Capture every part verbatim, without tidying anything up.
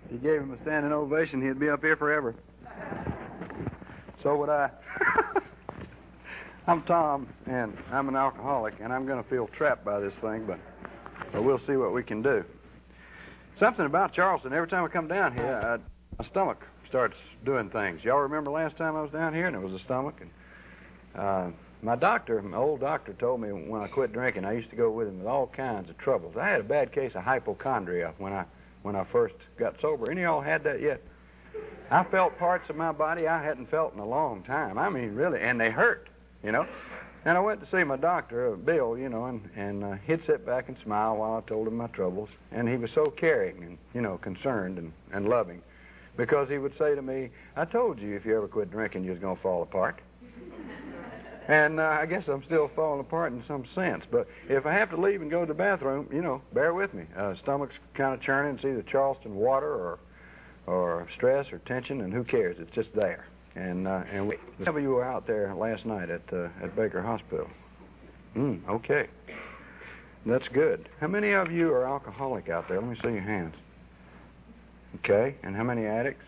If you gave him a standing ovation, he'd be up here forever. So would I. I'm Tom, and I'm an alcoholic, and I'm going to feel trapped by this thing, but, but we'll see what we can do. Something about Charleston, every time I come down here, I, my stomach starts doing things. Y'all remember last time I was down here, and it was the stomach? And uh, my doctor, my old doctor, told me when I quit drinking, I used to go with him with all kinds of troubles. I had a bad case of hypochondria when I when I first got sober. Any of y'all had that yet? I felt parts of my body I hadn't felt in a long time. I mean, really, and they hurt, you know. And I went to see my doctor, uh, Bill, you know, and, and uh, he'd sit back and smile while I told him my troubles. And he was so caring and, you know, concerned and, and loving, because he would say to me, I told you if you ever quit drinking, you was going to fall apart. And uh, I guess I'm still falling apart in some sense. But if I have to leave and go to the bathroom, you know, bear with me. Uh, stomach's kind of churning. It's either Charleston water or or stress or tension, and who cares? It's just there. And uh, and we, some of you were out there last night at uh, at Baker Hospital. Mm, okay. That's good. How many of you are alcoholic out there? Let me see your hands. Okay. And how many addicts?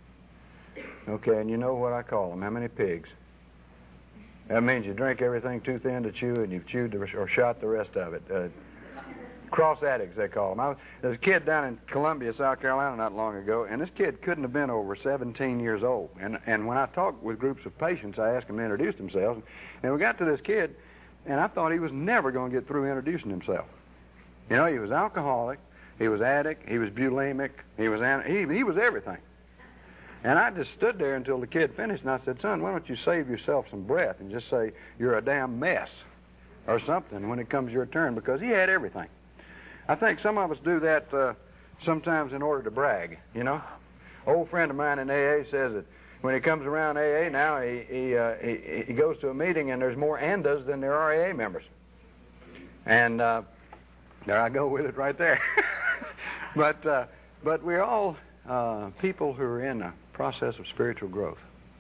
Okay. And you know what I call them? How many pigs? That means you drink everything too thin to chew, and you've chewed the, or shot the rest of it. Uh, cross addicts, they call them. I was, there was a kid down in Columbia, South Carolina, not long ago, and this kid couldn't have been over seventeen years old. And and when I talked with groups of patients, I asked them to introduce themselves, and we got to this kid, and I thought he was never going to get through introducing himself. You know, he was alcoholic, he was addict, he was bulimic, he was an, he he was everything. And I just stood there until the kid finished, and I said, son, why don't you save yourself some breath and just say you're a damn mess or something when it comes your turn, because he had everything. I think some of us do that uh, sometimes in order to brag, you know. Old friend of mine in A A says that when he comes around A A now, he he, uh, he he goes to a meeting and there's more ANDAs than there are A A members. And uh, there I go with it right there. but uh, but we're all uh, people who are in a process of spiritual growth.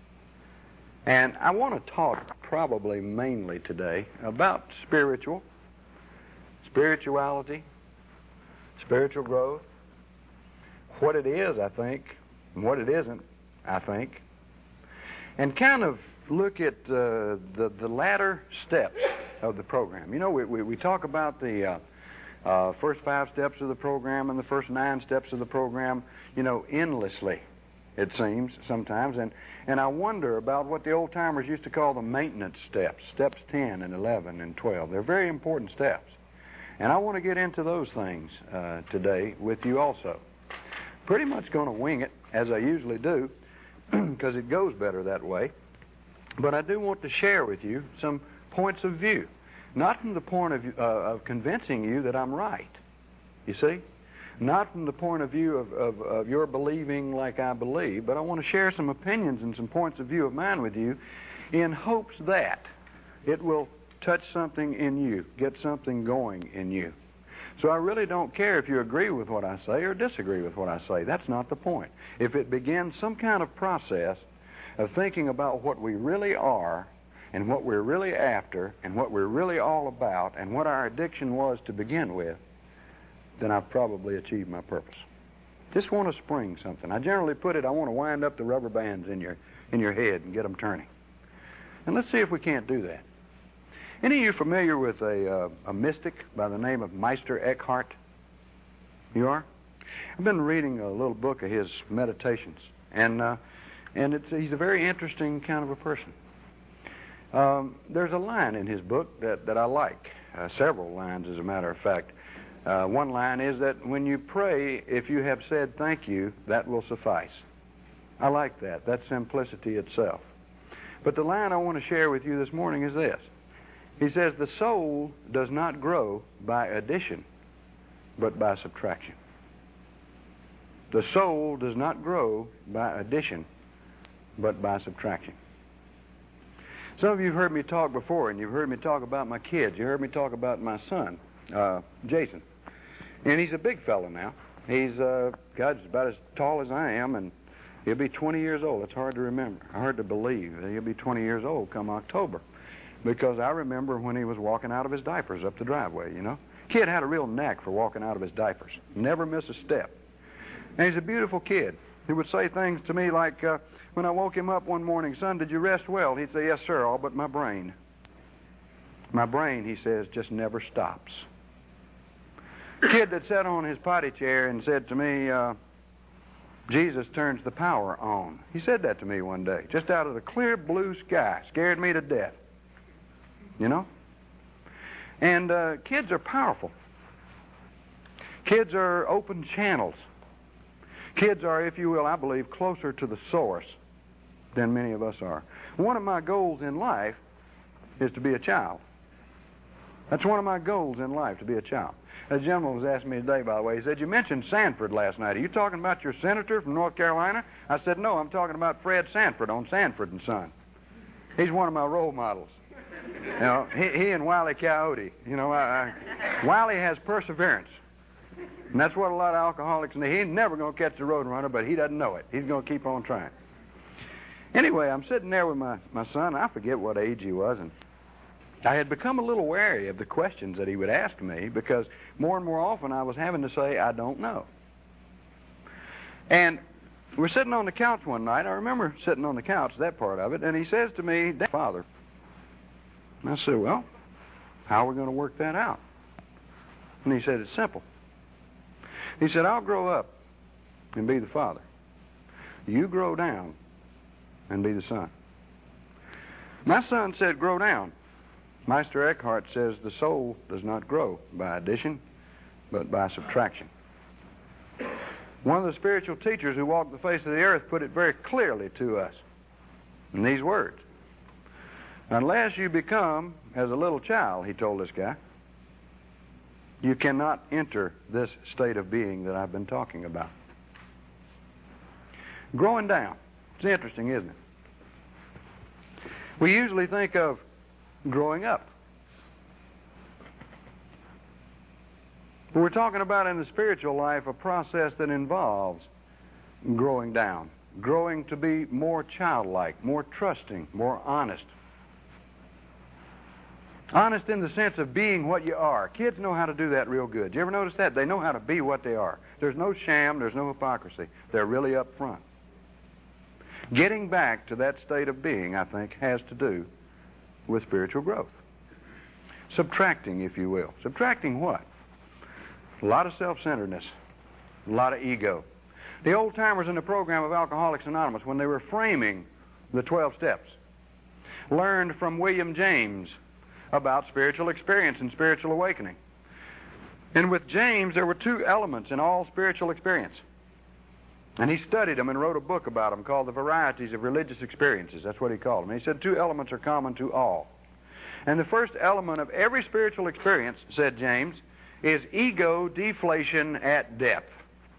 And I want to talk probably mainly today about spiritual, spirituality, spiritual growth, what it is, I think, and what it isn't, I think, and kind of look at uh, the, the latter steps of the program. You know, we, we, we talk about the uh, uh, first five steps of the program and the first nine steps of the program, you know, endlessly, it seems, sometimes. And, and I wonder about what the old-timers used to call the maintenance steps, steps ten and eleven and twelve. They're very important steps. And I want to get into those things uh, today with you also. Pretty much going to wing it, as I usually do, because it goes better that way. But I do want to share with you some points of view, not from the point of, uh, of convincing you that I'm right, you see? Not from the point of view of, of, of your believing like I believe, but I want to share some opinions and some points of view of mine with you in hopes that it will touch something in you, get something going in you. So I really don't care if you agree with what I say or disagree with what I say. That's not the point. If it begins some kind of process of thinking about what we really are and what we're really after and what we're really all about and what our addiction was to begin with, then I've probably achieved my purpose. Just want to spring something. I generally put it, I want to wind up the rubber bands in your, in your head and get them turning. And let's see if we can't do that. Any of you familiar with a, uh, a mystic by the name of Meister Eckhart? You are? I've been reading a little book of his meditations, and uh, and it's, he's a very interesting kind of a person. Um, there's a line in his book that, that I like, uh, several lines as a matter of fact. Uh, one line is that when you pray, if you have said thank you, that will suffice. I like that. That's simplicity itself. But the line I want to share with you this morning is this. He says, the soul does not grow by addition, but by subtraction. The soul does not grow by addition, but by subtraction. Some of you have heard me talk before, and you've heard me talk about my kids. You heard me talk about my son, uh, Jason. And he's a big fellow now. He's, uh, God, he's about as tall as I am, and he'll be twenty years old. It's hard to remember, hard to believe. He'll be twenty years old come October. Because I remember when he was walking out of his diapers up the driveway, you know. Kid had a real knack for walking out of his diapers. Never miss a step. And he's a beautiful kid. He would say things to me like, uh, when I woke him up one morning, son, did you rest well? He'd say, yes, sir, all but my brain. My brain, he says, just never stops. Kid that sat on his potty chair and said to me, uh, Jesus turns the power on. He said that to me one day, just out of the clear blue sky. Scared me to death. You know? And uh, kids are powerful. Kids are open channels. Kids are, if you will, I believe, closer to the source than many of us are. One of my goals in life is to be a child. That's one of my goals in life, to be a child. A gentleman was asking me today, by the way, he said, you mentioned Sanford last night. Are you talking about your senator from North Carolina? I said, no, I'm talking about Fred Sanford on Sanford and Son. He's one of my role models. You know, he, he and Wile E. Coyote. You know, I, I, Wiley has perseverance. And that's what a lot of alcoholics need. He ain't never going to catch the road runner, but he doesn't know it. He's going to keep on trying. Anyway, I'm sitting there with my, my son. I forget what age he was, and I had become a little wary of the questions that he would ask me because more and more often I was having to say, I don't know. And we're sitting on the couch one night. I remember sitting on the couch, that part of it, and he says to me, Father. And I said, well, how are we going to work that out? And he said, it's simple. He said, I'll grow up and be the Father. You grow down and be the Son. My son said, grow down. Meister Eckhart says the soul does not grow by addition, but by subtraction. One of the spiritual teachers who walked the face of the earth put it very clearly to us in these words. Unless you become as a little child, he told this guy, you cannot enter this state of being that I've been talking about. Growing down. It's interesting, isn't it? We usually think of growing up. But we're talking about in the spiritual life a process that involves growing down, growing to be more childlike, more trusting, more honest. Honest in the sense of being what you are. Kids know how to do that real good. You ever notice that? They know how to be what they are. There's no sham, there's no hypocrisy. They're really up front. Getting back to that state of being, I think, has to do with spiritual growth. Subtracting, if you will. Subtracting what? A lot of self-centeredness, a lot of ego. The old-timers in the program of Alcoholics Anonymous, when they were framing the twelve steps, learned from William James about spiritual experience and spiritual awakening. And with James, there were two elements in all spiritual experience. And he studied them and wrote a book about them called The Varieties of Religious Experiences. That's what he called them. And he said two elements are common to all. And the first element of every spiritual experience, said James, is ego deflation at depth.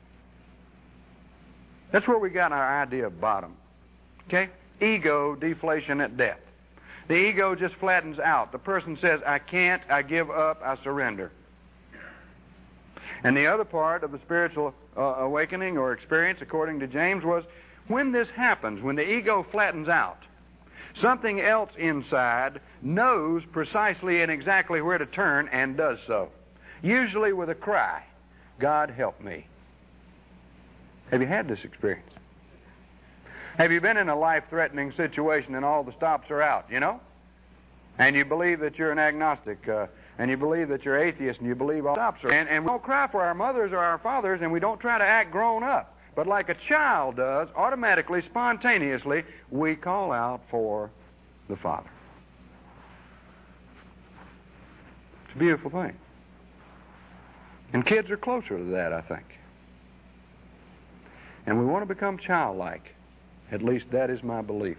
That's where we got our idea of bottom. Okay? Ego deflation at depth. The ego just flattens out. The person says, I can't, I give up, I surrender. And the other part of the spiritual uh, awakening or experience, according to James, was when this happens, when the ego flattens out, something else inside knows precisely and exactly where to turn and does so. Usually with a cry, God help me. Have you had this experience? Have you been in a life-threatening situation and all the stops are out, you know? And you believe that you're an agnostic, uh, and you believe that you're atheist, and you believe all the stops are out. And, and we don't cry for our mothers or our fathers, and we don't try to act grown up. But like a child does, automatically, spontaneously, we call out for the Father. It's a beautiful thing. And kids are closer to that, I think. And we want to become childlike. At least that is my belief.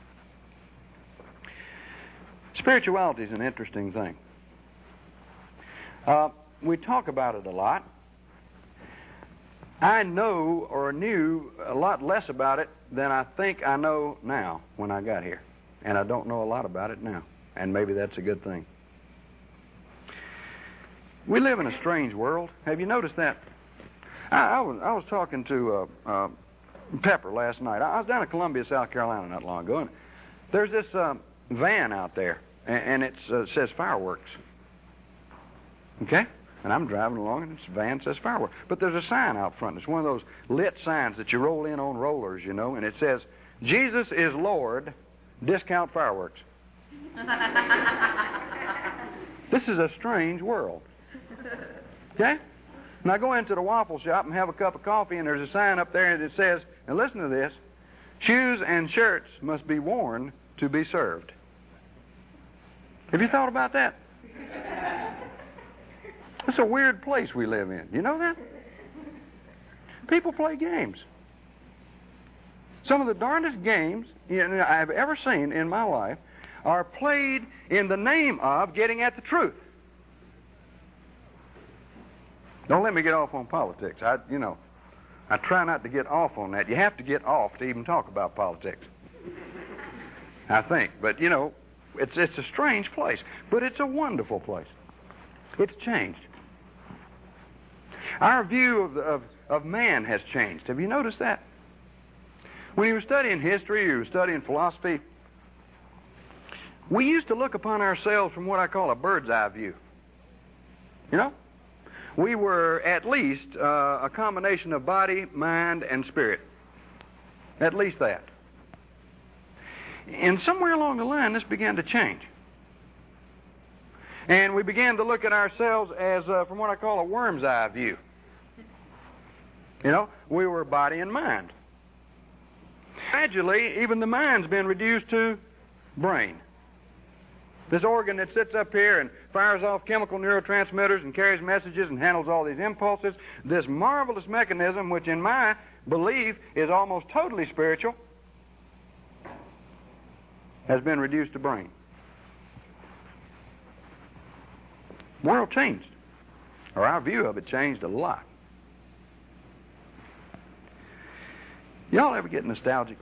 Spirituality is an interesting thing. Uh, we talk about it a lot. I know or knew a lot less about it than I think I know now when I got here. And I don't know a lot about it now. And maybe that's a good thing. We live in a strange world. Have you noticed that? I, I was I was talking to uh, uh, Pepper last night. I was down in Columbia, South Carolina not long ago, and there's this uh, van out there, and, and it uh, says fireworks. Okay? And I'm driving along, and this van says fireworks. But there's a sign out front. It's one of those lit signs that you roll in on rollers, you know, and it says, Jesus is Lord, discount fireworks. This is a strange world. Okay? And I go into the waffle shop and have a cup of coffee, and there's a sign up there that says, and listen to this, shoes and shirts must be worn to be served. Have you thought about that? It's a weird place we live in. You know that? People play games. Some of the darndest games I've ever seen in my life are played in the name of getting at the truth. Don't let me get off on politics. I, you know, I try not to get off on that. You have to get off to even talk about politics, I think. But, you know, it's, it's a strange place, but it's a wonderful place. It's changed. Our view of, the, of, of man has changed. Have you noticed that? When you were studying history, you were studying philosophy, we used to look upon ourselves from what I call a bird's eye view. You know? We were at least uh, a combination of body, mind, and spirit. At least that. And somewhere along the line, this began to change. And we began to look at ourselves as uh, from what I call a worm's eye view. You know, we were body and mind. Gradually, even the mind's been reduced to brain. This organ that sits up here and fires off chemical neurotransmitters and carries messages and handles all these impulses, this marvelous mechanism, which in my belief is almost totally spiritual, has been reduced to brain. The world changed, or our view of it changed a lot. Y'all ever get nostalgic?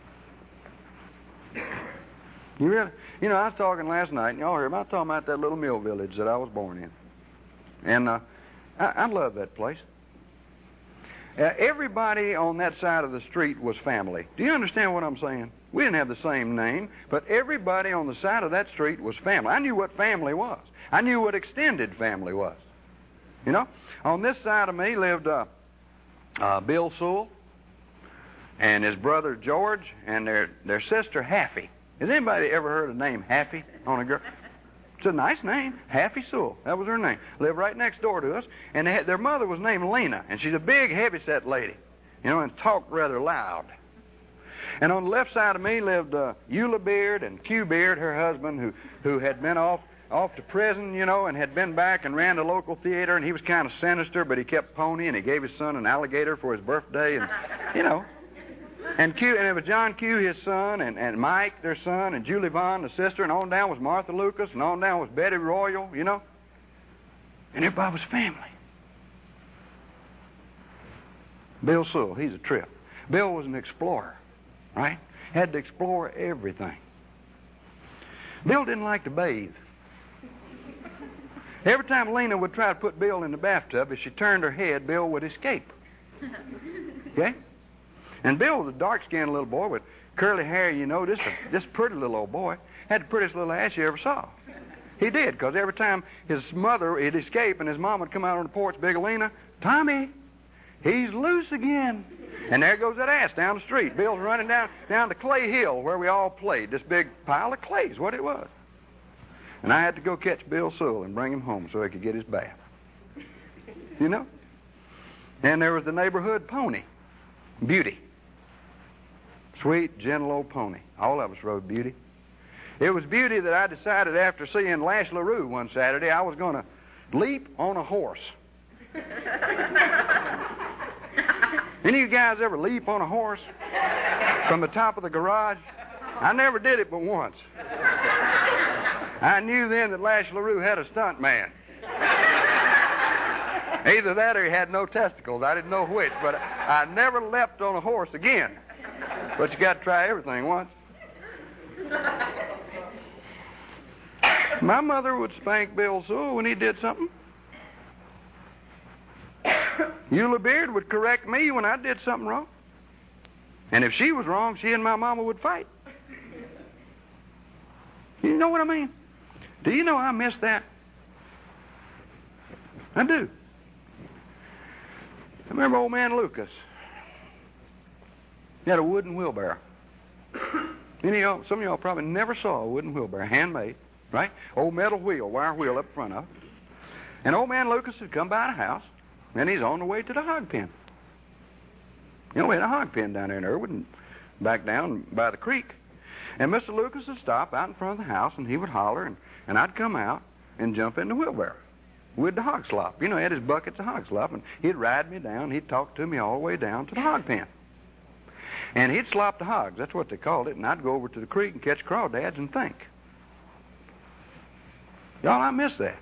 You really? You know, I was talking last night, and y'all heard me. I was talking about that little mill village that I was born in. And uh, I, I love that place. Uh, everybody on that side of the street was family. Do you understand what I'm saying? We didn't have the same name, but everybody on the side of that street was family. I knew what family was. I knew what extended family was. You know? On this side of me lived uh, uh, Bill Sewell and his brother George and their, their sister Haffy. Has anybody ever heard of the name Haffy on a girl? It's a nice name, Haffy Sewell. That was her name. Lived right next door to us, and they had, their mother was named Lena, and she's a big, heavy-set lady, you know, and talked rather loud. And on the left side of me lived uh, Eula Beard and Q Beard, her husband, who who had been off off to prison, you know, and had been back and ran the local theater, and he was kind of sinister, but he kept pony, and he gave his son an alligator for his birthday, and you know. And Q, and it was John Q, his son, and, and Mike, their son, and Julie Vaughn, the sister, and on down was Martha Lucas, and on down was Betty Royal, you know. And everybody was family. Bill Sewell, he's a trip. Bill was an explorer, right? Had to explore everything. Bill didn't like to bathe. Every time Lena would try to put Bill in the bathtub, if she turned her head, Bill would escape. Okay? And Bill was a dark-skinned little boy with curly hair, you know, this this pretty little old boy. Had the prettiest little ass you ever saw. He did, because every time his mother, he'd escape, and his mom would come out on the porch, Big Lena, Tommy, he's loose again. And there goes that ass down the street. Bill's running down, down to Clay Hill, where we all played. This big pile of clay is what it was. And I had to go catch Bill Sewell and bring him home so he could get his bath. You know? And there was the neighborhood pony, Beauty. Sweet, gentle old pony. All of us rode Beauty. It was Beauty that I decided after seeing Lash LaRue one Saturday I was going to leap on a horse. Any of you guys ever leap on a horse from the top of the garage? I never did it but once. I knew then that Lash LaRue had a stunt man. Either that or he had no testicles. I didn't know which, but I never leapt on a horse again. But you got to try everything once. My mother would spank Bill Sewell when he did something. Eula Beard would correct me when I did something wrong. And if she was wrong, she and my mama would fight. You know what I mean? Do you know I miss that? I do. I remember old man Lucas. He had a wooden wheelbarrow. Any of y'all, some of y'all probably never saw a wooden wheelbarrow, handmade, right? Old metal wheel, wire wheel up front of it. And old man Lucas had come by the house, and he's on the way to the hog pen. You know, we had a hog pen down there in Irwood, and back down by the creek. And Mister Lucas would stop out in front of the house, and he would holler, and, and I'd come out and jump in the wheelbarrow with the hog slop. You know, he had his buckets of hog slop, and he'd ride me down. He'd talk to me all the way down to the hog pen. And he'd slop the hogs. That's what they called it. And I'd go over to the creek and catch crawdads and think. Y'all, I miss that.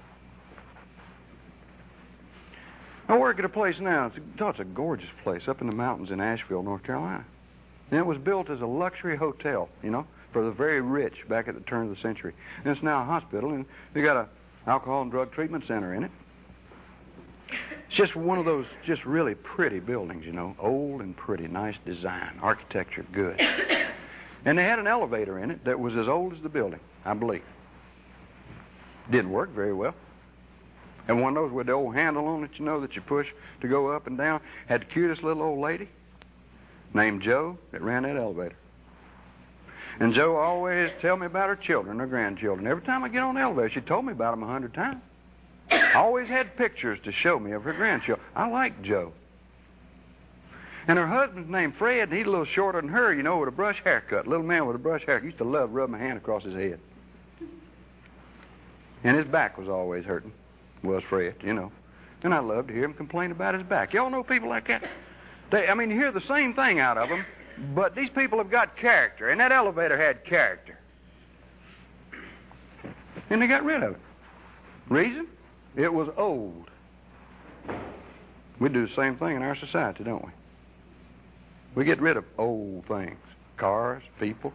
I work at a place now. It's a, oh, it's a gorgeous place up in the mountains in Asheville, North Carolina. And it was built as a luxury hotel, you know, for the very rich back at the turn of the century. And it's now a hospital, and they got a alcohol and drug treatment center in it. It's just one of those just really pretty buildings, you know, old and pretty, nice design, architecture, good. And they had an elevator in it that was as old as the building, I believe. Didn't work very well. And one of those with the old handle on it, you know, that you push to go up and down, had the cutest little old lady named Joe that ran that elevator. And Joe always tell me about her children, her grandchildren. Every time I get on the elevator, she told me about them a hundred times. I always had pictures to show me of her grandchildren. I liked Joe. And her husband's named Fred, and he's a little shorter than her, you know, with a brush haircut. Little man with a brush haircut. Used to love rubbing my hand across his head. And his back was always hurting. Was Fred, you know. And I loved to hear him complain about his back. Y'all know people like that? They, I mean, you hear the same thing out of them, but these people have got character, and that elevator had character. And they got rid of it. Reason? It was old. We do the same thing in our society, don't we? We get rid of old things. Cars, people.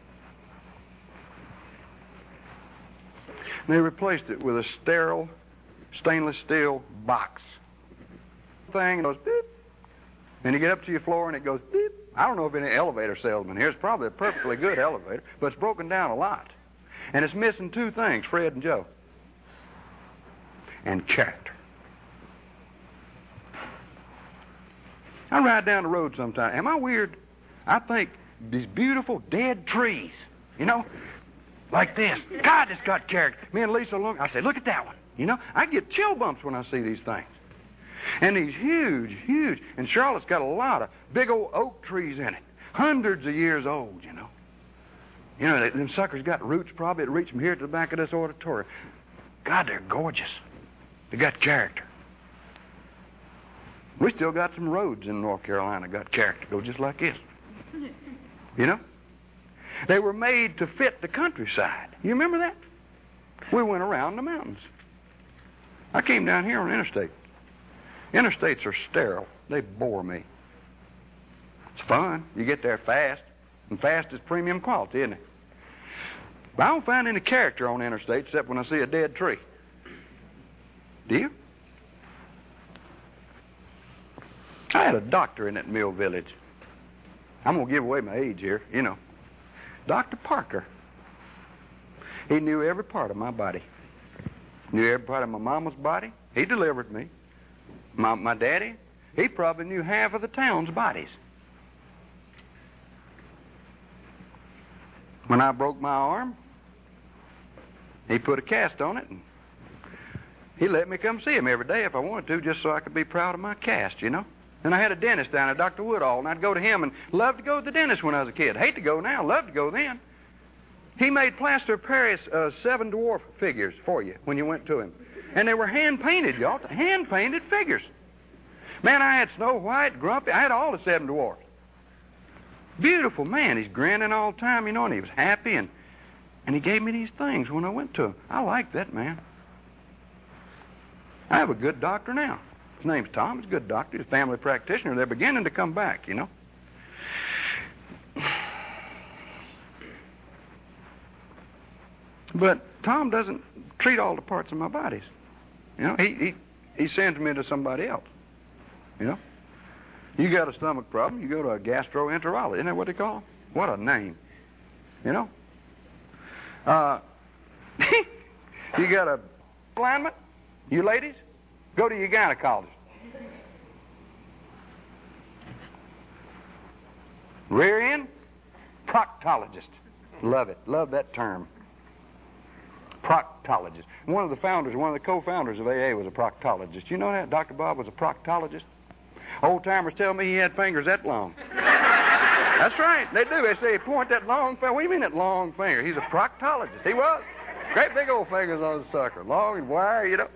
And they replaced it with a sterile stainless steel box. Thing goes beep. And you get up to your floor and it goes beep. I don't know if any elevator salesman here. It's probably a perfectly good elevator, but it's broken down a lot. And it's missing two things, Fred and Joe. And character. I ride down the road sometime. Am I weird? I think these beautiful dead trees, you know, like this. God, it's got character. Me and Lisa look. I say, look at that one. You know, I get chill bumps when I see these things. And these huge, huge. And Charlotte's got a lot of big old oak trees in it. Hundreds of years old, you know. You know, them suckers got roots probably that reach from here to the back of this auditorium. God, they're gorgeous. They got character. We still got some roads in North Carolina got character. Go just like this. You know? They were made to fit the countryside. You remember that? We went around the mountains. I came down here on the interstate. Interstates are sterile. They bore me. It's fun. You get there fast. And fast is premium quality, isn't it? But I don't find any character on the interstate except when I see a dead tree. Do you? I had a doctor in that Mill Village. I'm going to give away my age here, you know. Doctor Parker. He knew every part of my body. Knew every part of my mama's body. He delivered me. My, my daddy, he probably knew half of the town's bodies. When I broke my arm, he put a cast on it, and he let me come see him every day if I wanted to, just so I could be proud of my cast, you know. And I had a dentist down there, Doctor Woodall, and I'd go to him and loved to go to the dentist when I was a kid. Hate to go now, loved to go then. He made plaster of Paris uh, seven dwarf figures for you when you went to him. And they were hand-painted, y'all, hand-painted figures. Man, I had Snow White, Grumpy, I had all the seven dwarfs. Beautiful man. He's grinning all the time, you know, and he was happy, and, and he gave me these things when I went to him. I like that man. I have a good doctor now. His name's Tom. He's a good doctor. He's a family practitioner. They're beginning to come back, you know. But Tom doesn't treat all the parts of my bodies. You know, he, he, he sends me to somebody else. You know. You got a stomach problem, you go to a gastroenterologist. Isn't that what they call them? What a name. You know? Uh, you got a alignment, you ladies? Go to your gynecologist. Rear end? Proctologist. Love it. Love that term. Proctologist. One of the founders, one of the co-founders of A A was a proctologist. You know that? Doctor Bob was a proctologist. Old timers tell me he had fingers that long. That's right. They do. They say, point that long finger. What do you mean that long finger? He's a proctologist. He was. Great big old fingers on the sucker. Long and wire, you know.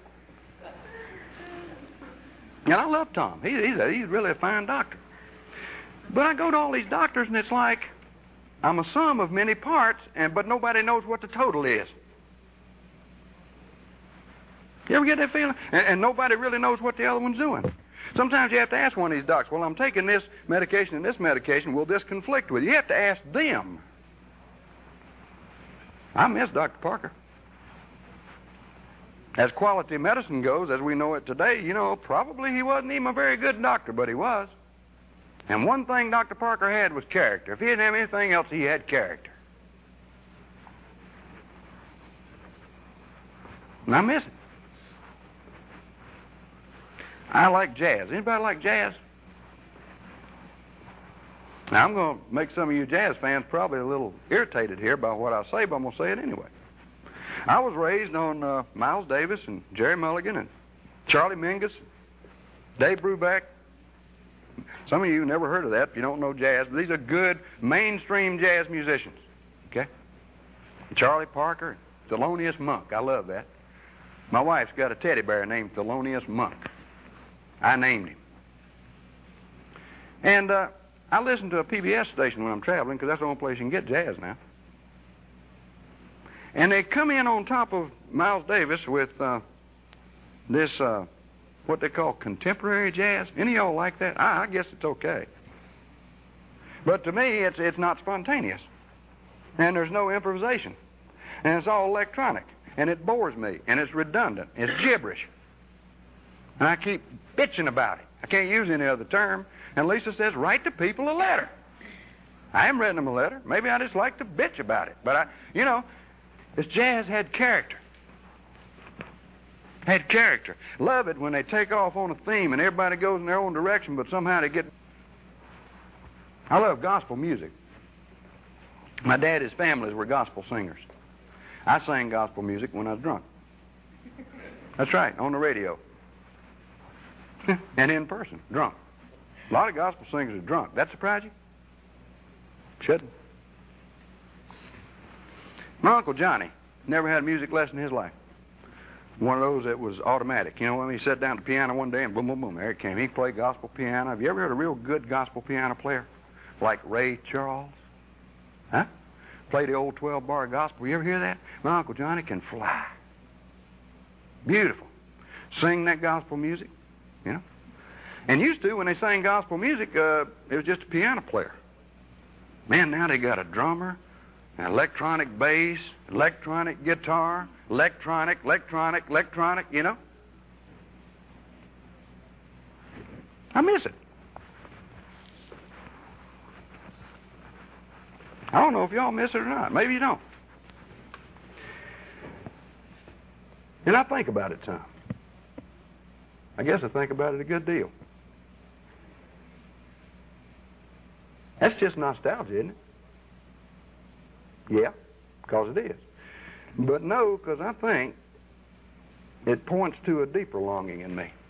And I love Tom. He, he's, a, he's really a fine doctor. But I go to all these doctors, and it's like I'm a sum of many parts, and but nobody knows what the total is. You ever get that feeling? And, and nobody really knows what the other one's doing. Sometimes you have to ask one of these docs, well, I'm taking this medication and this medication. Will this conflict with you? You have to ask them. I miss Doctor Parker. As quality medicine goes, as we know it today, you know, probably he wasn't even a very good doctor, but he was. And one thing Doctor Parker had was character. If he didn't have anything else, he had character. And I miss it. I like jazz. Anybody like jazz? Now, I'm going to make some of you jazz fans probably a little irritated here by what I say, but I'm going to say it anyway. I was raised on uh, Miles Davis and Jerry Mulligan and Charlie Mingus, Dave Brubeck. Some of you never heard of that if you don't know jazz, but these are good mainstream jazz musicians, okay? Charlie Parker, Thelonious Monk. I love that. My wife's got a teddy bear named Thelonious Monk. I named him. And uh, I listen to a P B S station when I'm traveling because that's the only place you can get jazz now. And they come in on top of Miles Davis with uh, this, uh, what they call contemporary jazz. Any of y'all like that? I, I guess it's okay. But to me, it's, it's not spontaneous. And there's no improvisation. And it's all electronic. And it bores me. And it's redundant. It's gibberish. And I keep bitching about it. I can't use any other term. And Lisa says, write the people a letter. I haven't written them a letter. Maybe I just like to bitch about it. But, I, you know, this jazz had character. Had character. Love it when they take off on a theme and everybody goes in their own direction, but somehow they get... I love gospel music. My daddy's families were gospel singers. I sang gospel music when I was drunk. That's right, on the radio. And in person, drunk. A lot of gospel singers are drunk. That surprise you? Shouldn't. My Uncle Johnny never had a music lesson in his life. One of those that was automatic. You know, when he sat down at the piano one day and boom, boom, boom, there it came. He played gospel piano. Have you ever heard a real good gospel piano player? Like Ray Charles? Huh? Play the old twelve-bar gospel. You ever hear that? My Uncle Johnny can fly. Beautiful. Sing that gospel music. You know? And used to, when they sang gospel music, uh, it was just a piano player. Man, now they got a drummer, an electronic bass, electronic guitar, electronic, electronic, electronic, you know? I miss it. I don't know if y'all miss it or not. Maybe you don't. And I think about it some. I guess I think about it a good deal. That's just nostalgia, isn't it? Yeah, because it is. But no, because I think it points to a deeper longing in me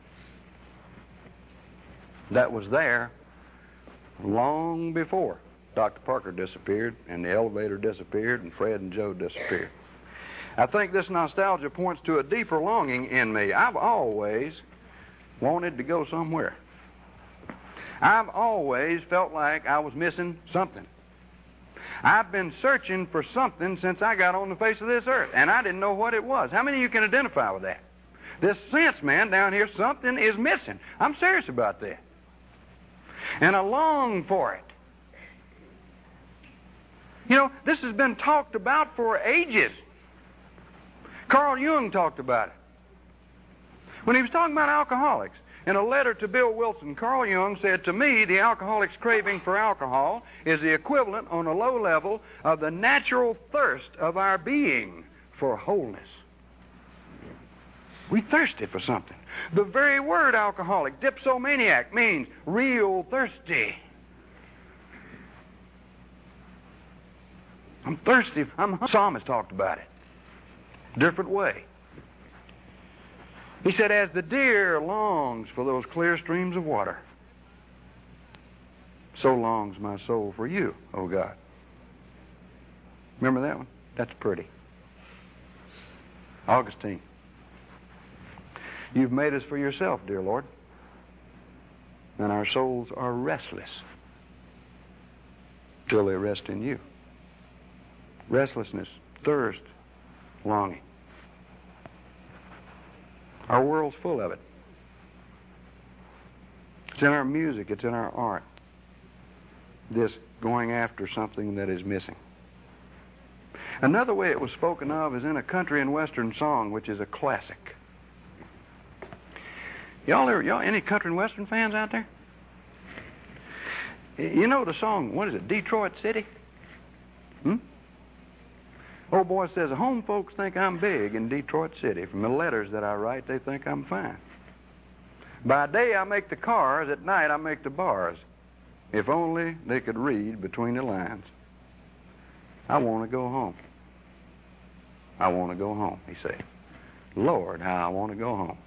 that was there long before Doctor Parker disappeared and the elevator disappeared and Fred and Joe disappeared. I think this nostalgia points to a deeper longing in me. I've always wanted to go somewhere. I've always felt like I was missing something. I've been searching for something since I got on the face of this earth, and I didn't know what it was. How many of you can identify with that? This sense, man, down here, something is missing. I'm serious about that. And I long for it. You know, this has been talked about for ages. Carl Jung talked about it. When he was talking about alcoholics, in a letter to Bill Wilson, Carl Jung said, to me, the alcoholic's craving for alcohol is the equivalent on a low level of the natural thirst of our being for wholeness. We thirsty for something. The very word alcoholic, dipsomaniac, means real thirsty. I'm thirsty. I'm Psalmist talked about it. Different way. He said, as the deer longs for those clear streams of water, so longs my soul for you, O God. Remember that one? That's pretty. Augustine. You've made us for yourself, dear Lord, and our souls are restless till they rest in you. Restlessness, thirst, longing. Our world's full of it. It's in our music, it's in our art. This going after something that is missing. Another way it was spoken of is in a country and western song, which is a classic. Y'all, ever, y'all any country and western fans out there? You know the song, what is it, Detroit City? Hmm? Old boy says, home folks think I'm big in Detroit City. From the letters that I write, they think I'm fine. By day I make the cars, at night I make the bars. If only they could read between the lines. I want to go home. I want to go home, he said. Lord, how I want to go home.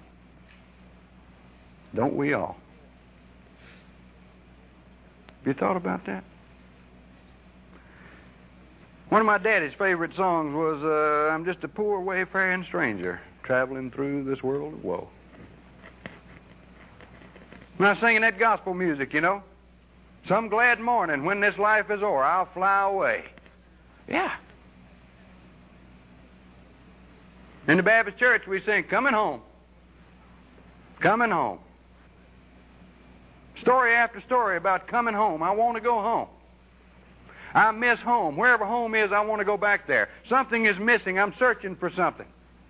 Don't we all? Have you thought about that? One of my daddy's favorite songs was, uh, I'm just a poor wayfaring stranger traveling through this world of woe. When I was singing that gospel music, you know, some glad morning when this life is o'er, I'll fly away. Yeah. In the Baptist church, we sing, coming home. Coming home. Story after story about coming home. I want to go home. I miss home. Wherever home is, I want to go back there. Something is missing. I'm searching for something.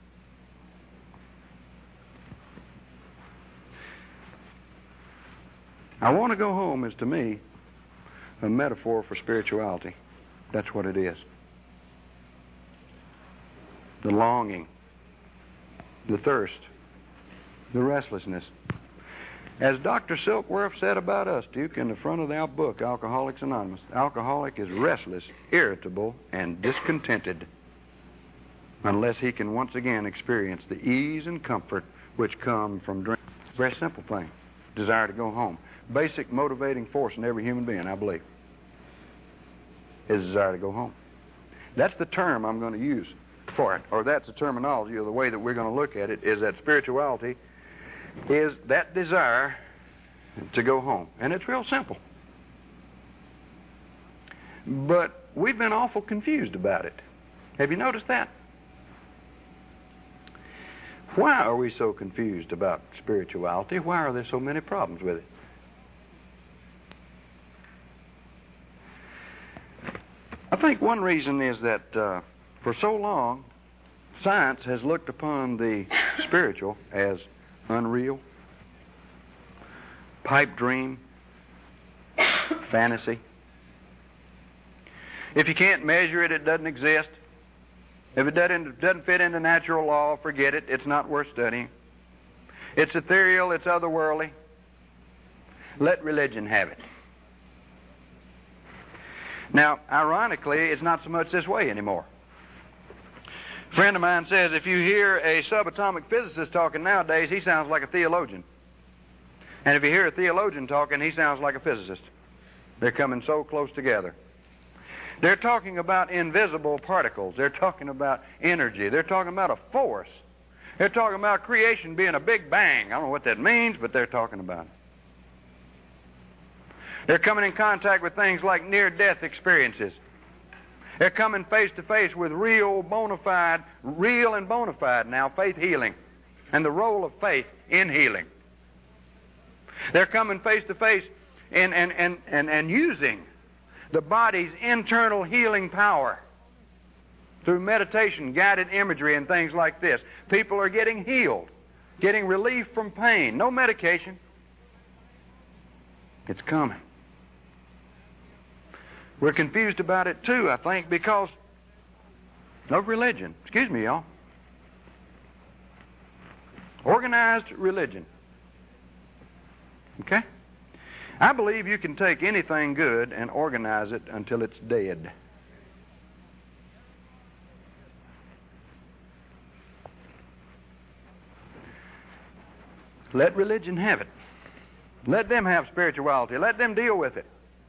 I want to go home is, to me, a metaphor for spirituality. That's what it is. The longing, the thirst, the restlessness. As Doctor Silkworth said about us, Duke, in the front of our book, Alcoholics Anonymous, alcoholic is restless, irritable, and discontented unless he can once again experience the ease and comfort which come from drink. Very simple thing. Desire to go home. Basic motivating force in every human being, I believe, is desire to go home. That's the term I'm going to use for it, or that's the terminology, or the way that we're going to look at it, is that spirituality is that desire to go home. And it's real simple. But we've been awful confused about it. Have you noticed that? Why are we so confused about spirituality? Why are there so many problems with it? I think one reason is that uh, for so long, science has looked upon the spiritual as unreal, pipe dream, fantasy. If you can't measure it, it doesn't exist. If it doesn't, doesn't fit into natural law, forget it. It's not worth studying. It's ethereal, it's otherworldly. Let religion have it. Now, ironically, it's not so much this way anymore. A friend of mine says if you hear a subatomic physicist talking nowadays, he sounds like a theologian. And if you hear a theologian talking, he sounds like a physicist. They're coming so close together. They're talking about invisible particles. They're talking about energy. They're talking about a force. They're talking about creation being a big bang. I don't know what that means, but they're talking about it. They're coming in contact with things like near-death experiences. They're coming face to face with real, bona fide, real and bona fide now, faith healing, and the role of faith in healing. They're coming face to face and, and, and, and, and using the body's internal healing power through meditation, guided imagery, and things like this. People are getting healed, getting relief from pain. No medication. It's coming. We're confused about it too, I think, because of religion. Excuse me, y'all. Organized religion. Okay? I believe you can take anything good and organize it until it's dead. Let religion have it. Let them have spirituality. Let them deal with it.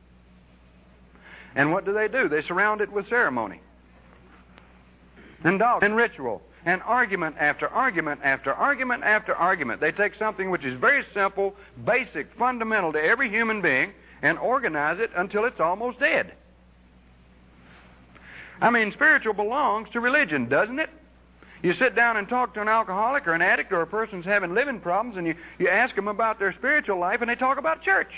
And what do they do? They surround it with ceremony and dogma and ritual and argument after argument after argument after argument. They take something which is very simple, basic, fundamental to every human being and organize it until it's almost dead. I mean, spiritual belongs to religion, doesn't it? You sit down and talk to an alcoholic or an addict or a person who's having living problems, and you, you ask them about their spiritual life, and they talk about church.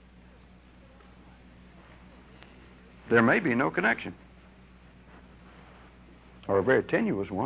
There may be no connection, or a very tenuous one.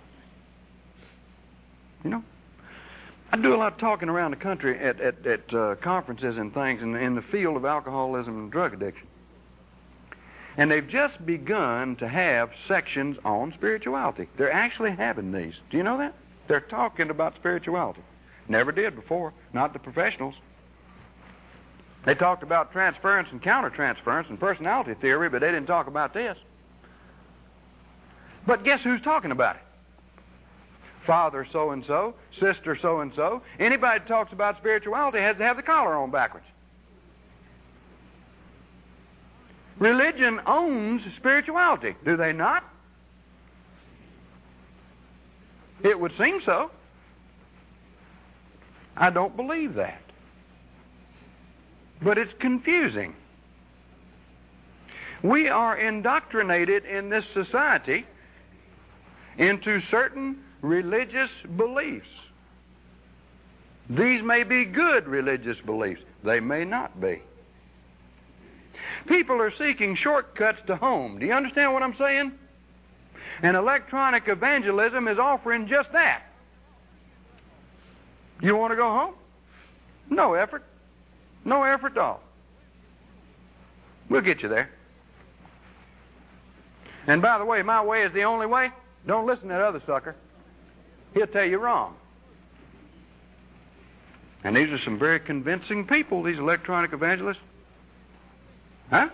You know, I do a lot of talking around the country at, at, at uh, conferences and things in, in the field of alcoholism and drug addiction. And they've just begun to have sections on spirituality. They're actually having these. Do you know that? They're talking about spirituality. Never did before, not the professionals. They talked about transference and countertransference and personality theory, but they didn't talk about this. But guess who's talking about it? Father so-and-so, sister so-and-so. Anybody that talks about spirituality has to have the collar on backwards. Religion owns spirituality, do they not? It would seem so. I don't believe that. But it's confusing. We are indoctrinated in this society into certain religious beliefs. These may be good religious beliefs. They may not be. People are seeking shortcuts to home. Do you understand what I'm saying? And electronic evangelism is offering just that. You want to go home? No effort. No effort at all. We'll get you there. And by the way, my way is the only way. Don't listen to that other sucker. He'll tell you wrong. And these are some very convincing people, these electronic evangelists. Huh?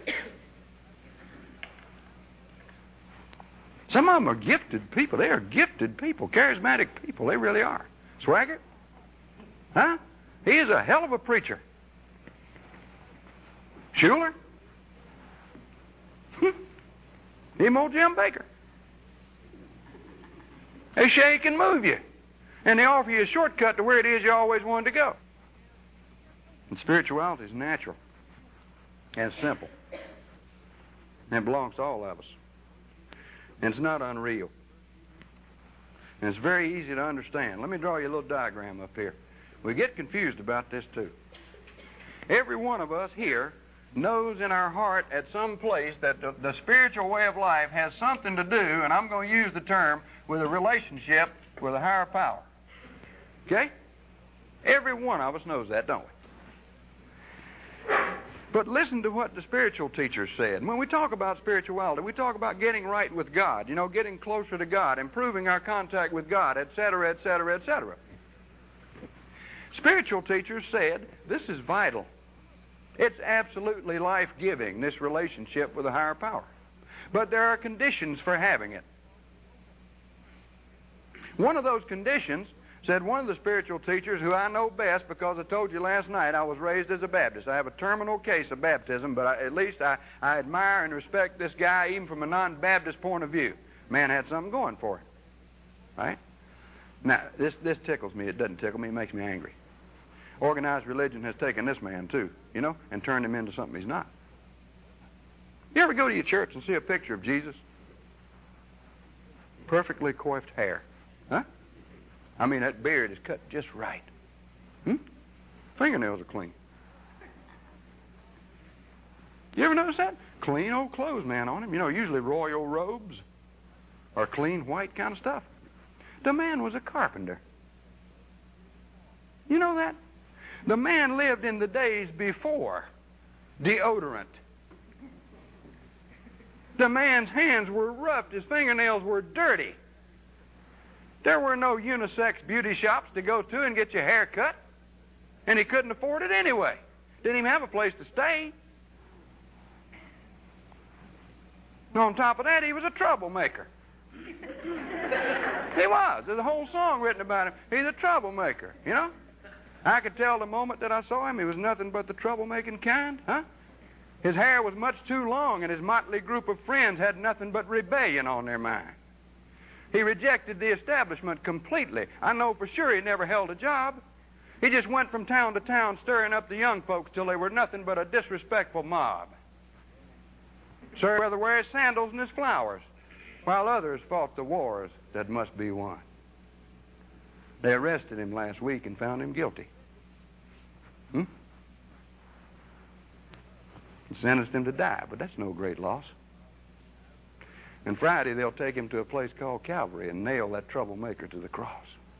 Some of them are gifted people. They are gifted people, charismatic people. They really are. Swaggart? Huh? He is a hell of a preacher. Schuler? Him old Jim Baker. They shake and move you. And they offer you a shortcut to where it is you always wanted to go. And spirituality is natural and simple. And it belongs to all of us. And it's not unreal. And it's very easy to understand. Let me draw you a little diagram up here. We get confused about this too. Every one of us here knows in our heart at some place that the, the spiritual way of life has something to do, and I'm going to use the term, with a relationship with a higher power. Okay? Every one of us knows that, don't we? But listen to what the spiritual teachers said. When we talk about spirituality, we talk about getting right with God, you know, getting closer to God, improving our contact with God, et cetera, et cetera, et cetera. Spiritual teachers said this is vital. It's absolutely life-giving, this relationship with a higher power. But there are conditions for having it. One of those conditions, said one of the spiritual teachers who I know best, because I told you last night I was raised as a Baptist. I have a terminal case of baptism, but I, at least I, I admire and respect this guy even from a non-Baptist point of view. Man had something going for him. Right? Now, this, this tickles me. It doesn't tickle me. It makes me angry. Organized religion has taken this man, too, you know, and turned him into something he's not. You ever go to your church and see a picture of Jesus? Perfectly coiffed hair. Huh? I mean, that beard is cut just right. Hmm? Fingernails are clean. You ever notice that? Clean old clothes, man, on him. You know, usually royal robes or clean white kind of stuff. The man was a carpenter. You know that? The man lived in the days before deodorant. The man's hands were roughed. His fingernails were dirty. There were no unisex beauty shops to go to and get your hair cut. And he couldn't afford it anyway. Didn't even have a place to stay. And on top of that, he was a troublemaker. He was. There's a whole song written about him. He's a troublemaker, you know? I could tell the moment that I saw him, he was nothing but the troublemaking kind, huh? His hair was much too long, and his motley group of friends had nothing but rebellion on their mind. He rejected the establishment completely. I know for sure he never held a job. He just went from town to town stirring up the young folks till they were nothing but a disrespectful mob. Sir, rather wear his sandals and his flowers, while others fought the wars that must be won. They arrested him last week and found him guilty. Hmm? And sentenced him to die, but that's no great loss. And Friday they'll take him to a place called Calvary and nail that troublemaker to the cross.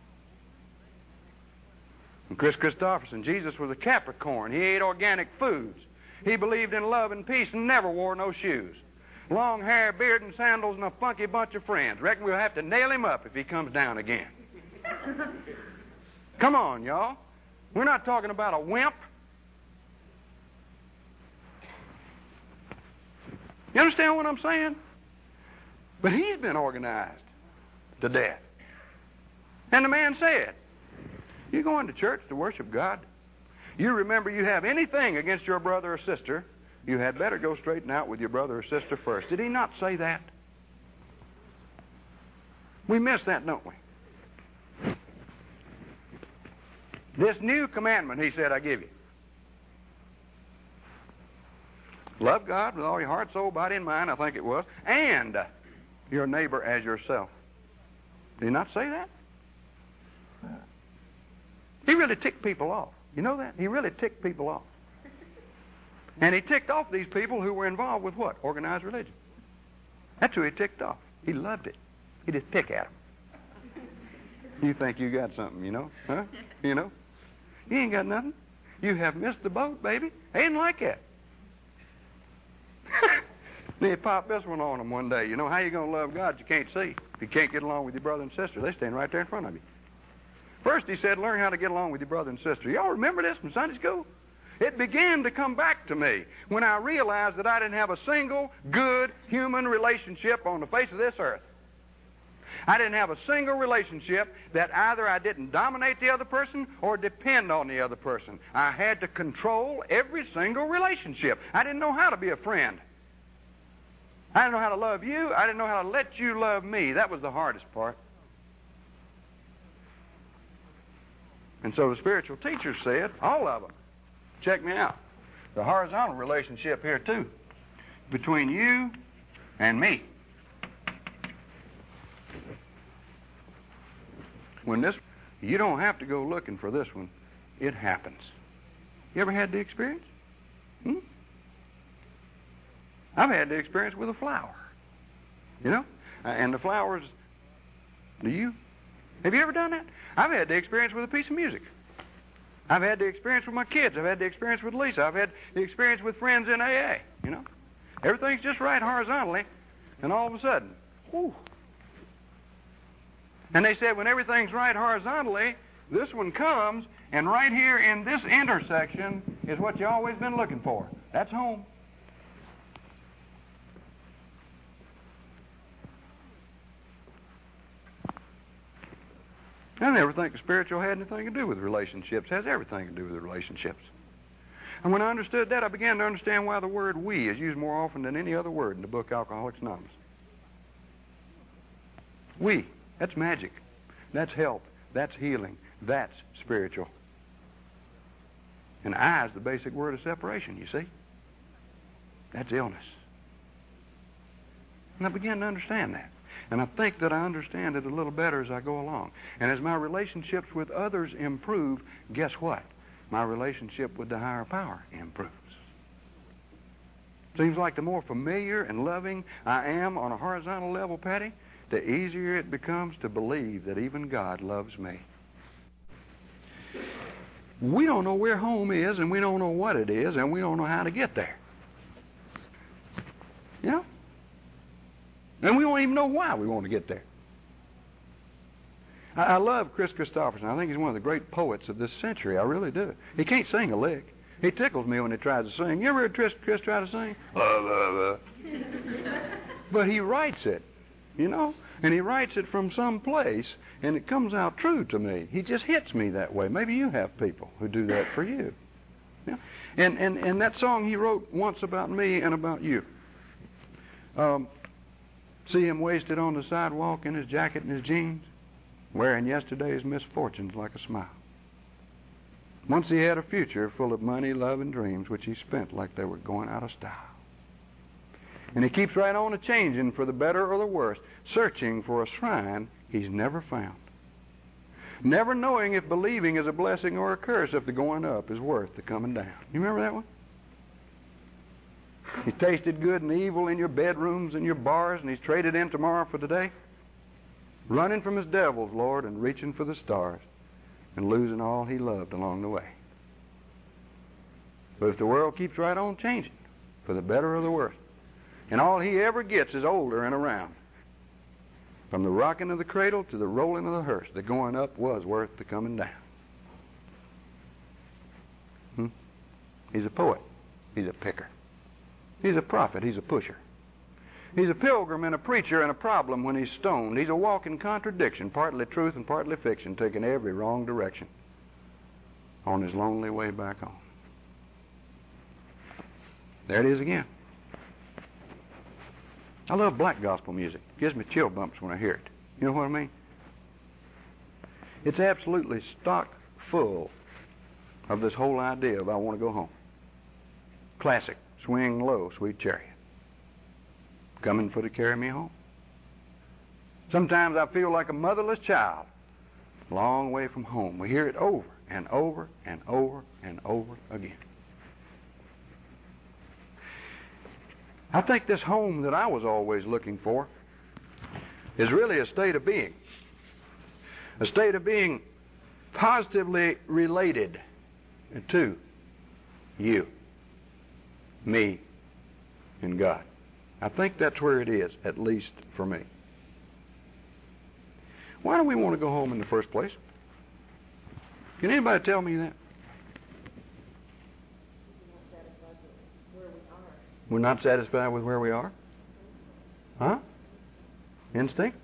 And Chris Christopherson, Jesus was a Capricorn. He ate organic foods. He believed in love and peace and never wore no shoes. Long hair, beard, and sandals, and a funky bunch of friends. Reckon we'll have to nail him up if he comes down again. Come on, y'all. We're not talking about a wimp. You understand what I'm saying? But he's been organized to death. And the man said, you going to church to worship God? You remember you have anything against your brother or sister, you had better go straighten out with your brother or sister first. Did he not say that? We miss that, don't we? This new commandment, he said, I give you. Love God with all your heart, soul, body, and mind, I think it was, and your neighbor as yourself. Did he not say that? He really ticked people off. You know that? He really ticked people off. And he ticked off these people who were involved with what? Organized religion. That's who he ticked off. He loved it. He just pick at them. You think you got something, you know? Huh? You know? You ain't got nothing. You have missed the boat, baby. They ain't like that. Then he popped this one on them one day. You know, how you going to love God you can't see? If you can't get along with your brother and sister, they stand right there in front of you. First, he said, learn how to get along with your brother and sister. Y'all remember this from Sunday school? It began to come back to me when I realized that I didn't have a single good human relationship on the face of this earth. I didn't have a single relationship that either I didn't dominate the other person or depend on the other person. I had to control every single relationship. I didn't know how to be a friend. I didn't know how to love you. I didn't know how to let you love me. That was the hardest part. And so the spiritual teachers said, all of them, check me out, the horizontal relationship here too, between you and me. When this, you don't have to go looking for this one. It happens. You ever had the experience? Hmm? I've had the experience with a flower. You know? And the flowers, do you? Have you ever done that? I've had the experience with a piece of music. I've had the experience with my kids. I've had the experience with Lisa. I've had the experience with friends in A A. You know? Everything's just right horizontally, and all of a sudden, whew. And they said when everything's right horizontally, this one comes, and right here in this intersection is what you've always been looking for. That's home. I never think the spiritual had anything to do with relationships. It has everything to do with relationships. And when I understood that, I began to understand why the word we is used more often than any other word in the book Alcoholics Anonymous. We. That's magic. That's help. That's healing. That's spiritual. And I is the basic word of separation, you see. That's illness. And I began to understand that. And I think that I understand it a little better as I go along. And as my relationships with others improve, guess what? My relationship with the higher power improves. Seems like the more familiar and loving I am on a horizontal level, Patty, the easier it becomes to believe that even God loves me. We don't know where home is, and we don't know what it is, and we don't know how to get there. You know? And we don't even know why we want to get there. I, I love Chris Christopherson. I think he's one of the great poets of this century. I really do. He can't sing a lick. He tickles me when he tries to sing. You ever heard Chris, Chris try to sing? But he writes it, you know, and he writes it from some place, and it comes out true to me. He just hits me that way. Maybe you have people who do that for you. Yeah? And, and, and that song he wrote once about me and about you. Um, see him wasted on the sidewalk in his jacket and his jeans, wearing yesterday's misfortunes like a smile. Once he had a future full of money, love, and dreams, which he spent like they were going out of style. And he keeps right on a-changing for the better or the worse, searching for a shrine he's never found. Never knowing if believing is a blessing or a curse, if the going up is worth the coming down. You remember that one? He tasted good and evil in your bedrooms and your bars, and he's traded in tomorrow for today. Running from his devils, Lord, and reaching for the stars, and losing all he loved along the way. But if the world keeps right on changing, for the better or the worse, and all he ever gets is older and around, from the rocking of the cradle to the rolling of the hearse, the going up was worth the coming down. Hmm? He's a poet. He's a picker. He's a prophet. He's a pusher. He's a pilgrim and a preacher and a problem when he's stoned. He's a walking contradiction, partly truth and partly fiction, taking every wrong direction on his lonely way back home. There it is again. I love black gospel music. It gives me chill bumps when I hear it. You know what I mean? It's absolutely stock full of this whole idea of I want to go home. Classic, swing low, sweet chariot, coming for to carry me home. Sometimes I feel like a motherless child, long way from home. We hear it over and over and over and over again. I think this home that I was always looking for is really a state of being. A state of being positively related to you, me, and God. I think that's where it is, at least for me. Why do we want to go home in the first place? Can anybody tell me that? We're not satisfied with where we are? Huh? Instinct?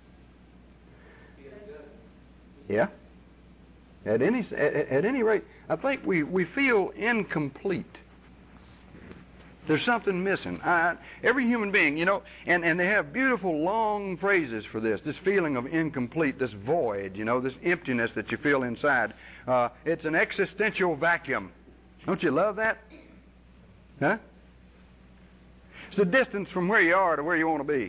Yeah. At any at, at any rate, I think we, we feel incomplete. There's something missing. I, every human being, you know, and, and they have beautiful long phrases for this, this feeling of incomplete, this void, you know, this emptiness that you feel inside. Uh, it's an existential vacuum. Don't you love that? Huh? It's the distance from where you are to where you want to be.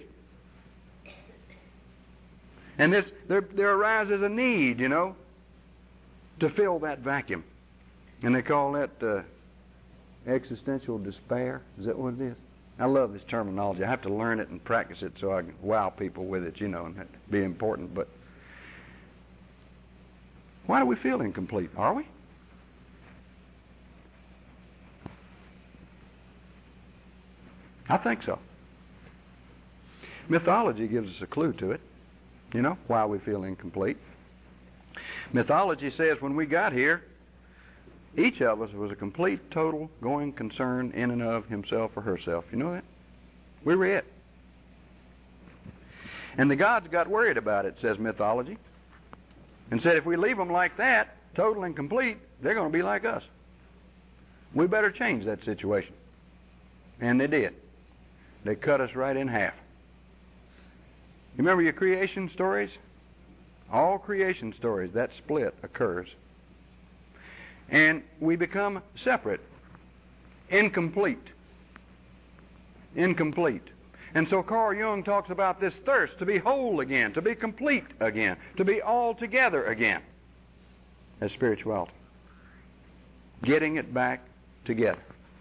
And this, there, there arises a need, you know, to fill that vacuum. And they call that uh, existential despair. Is that what it is? I love this terminology. I have to learn it and practice it so I can wow people with it, you know, and that'd be important. But why do we feel incomplete? Are we? I think so. Mythology gives us a clue to it, you know, why we feel incomplete. Mythology says when we got here, each of us was a complete, total, going concern in and of himself or herself. You know that? We were it. And the gods got worried about it, says mythology, and said if we leave them like that, total and complete, they're going to be like us. We better change that situation. And they did. They cut us right in half. You remember your creation stories? All creation stories, that split occurs. And we become separate, incomplete. Incomplete. And so Carl Jung talks about this thirst to be whole again, to be complete again, to be all together again as spirituality. Getting it back together.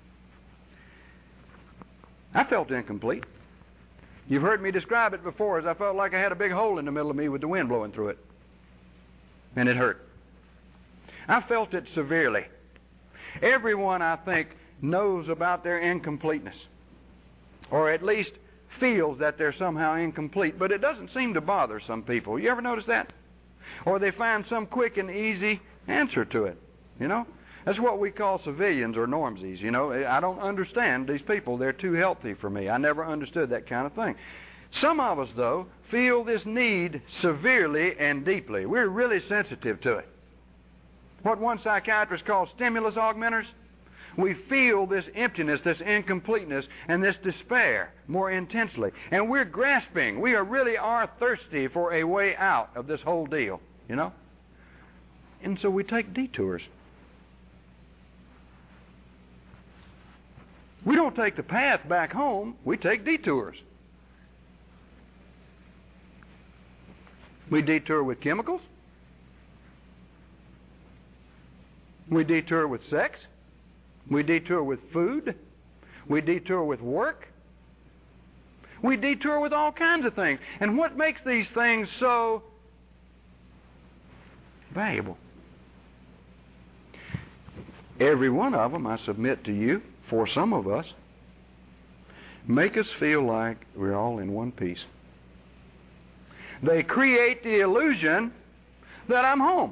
I felt incomplete. You've heard me describe it before as I felt like I had a big hole in the middle of me with the wind blowing through it. And it hurt. I felt it severely. Everyone, I think, knows about their incompleteness. Or at least feels that they're somehow incomplete. But it doesn't seem to bother some people. You ever notice that? or they find some quick and easy answer to it, you know. That's what we call civilians or normsies, you know. I don't understand these people. They're too healthy for me. I never understood that kind of thing. Some of us, though, feel this need severely and deeply. We're really sensitive to it. What one psychiatrist calls stimulus augmenters. We feel this emptiness, this incompleteness, and this despair more intensely. And we're grasping. We are really are thirsty for a way out of this whole deal, you know. And so we take detours. We don't take the path back home. We take detours. We detour with chemicals. We detour with sex. We detour with food. We detour with work. We detour with all kinds of things. And what makes these things so valuable? Every one of them, I submit to you, for some of us, make us feel like we're all in one piece. They create the illusion that I'm home.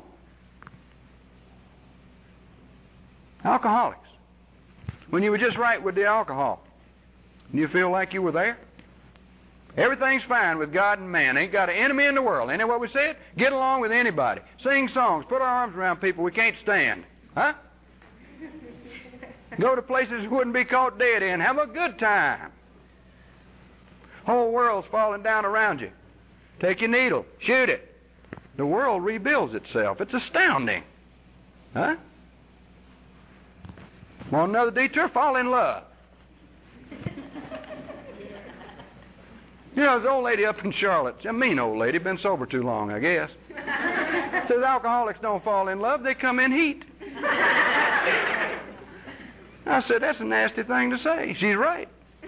Alcoholics. When you were just right with the alcohol, you feel like you were there? Everything's fine with God and man. Ain't got an enemy in the world. Ain't that what we said? Get along with anybody. Sing songs. Put our arms around people we can't stand. Huh? Go to places you wouldn't be caught dead in. Have a good time. Whole world's falling down around you. Take your needle. Shoot it. The world rebuilds itself. It's astounding. Huh? Want another detour? Fall in love. You know, there's an old lady up in Charlotte, a mean old lady, been sober too long, I guess. Says alcoholics don't fall in love, they come in heat. I said, that's a nasty thing to say. She's right.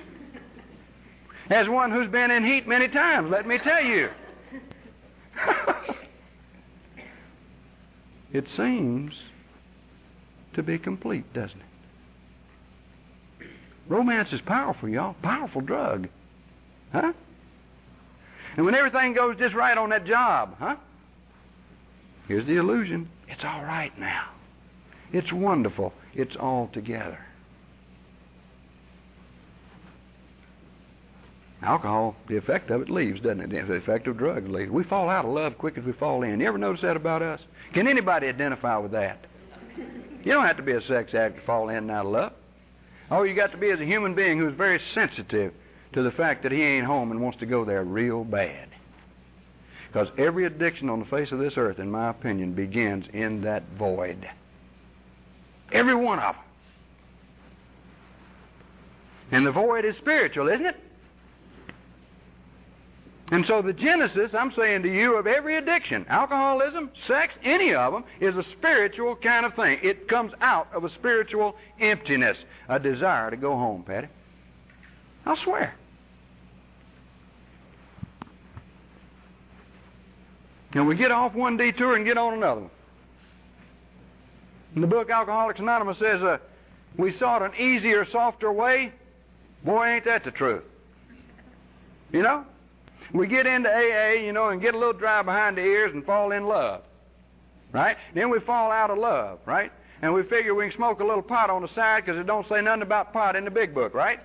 As one who's been in heat many times, let me tell you. It seems to be complete, doesn't it? Romance is powerful, y'all. Powerful drug. Huh? And when everything goes just right on that job, huh? Here's the illusion. It's all right now. It's wonderful. It's all together. Alcohol, the effect of it leaves, doesn't it? The effect of drugs leaves. We fall out of love quick as we fall in. You ever notice that about us? Can anybody identify with that? You don't have to be a sex addict to fall in and out of love. All you got to be is a human being who's very sensitive to the fact that he ain't home and wants to go there real bad. Because every addiction on the face of this earth, in my opinion, begins in that void. Every one of them. And the void is spiritual, isn't it? And so the genesis, I'm saying to you, of every addiction, alcoholism, sex, any of them, is a spiritual kind of thing. It comes out of a spiritual emptiness, a desire to go home, Patty. I'll swear. And we get off one detour and get on another one. In the book Alcoholics Anonymous says, uh, we sought an easier, softer way. Boy, ain't that the truth. You know? We get into A A, you know, and get a little dry behind the ears and fall in love. Right? Then we fall out of love, right? And we figure we can smoke a little pot on the side because it don't say nothing about pot in the big book, right?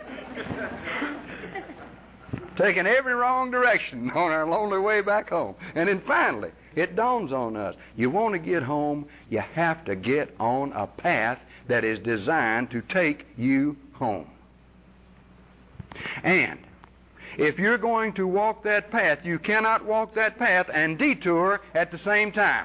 Taking every wrong direction on our lonely way back home. And then finally, it dawns on us. You want to get home, you have to get on a path that is designed to take you home. And if you're going to walk that path, you cannot walk that path and detour at the same time.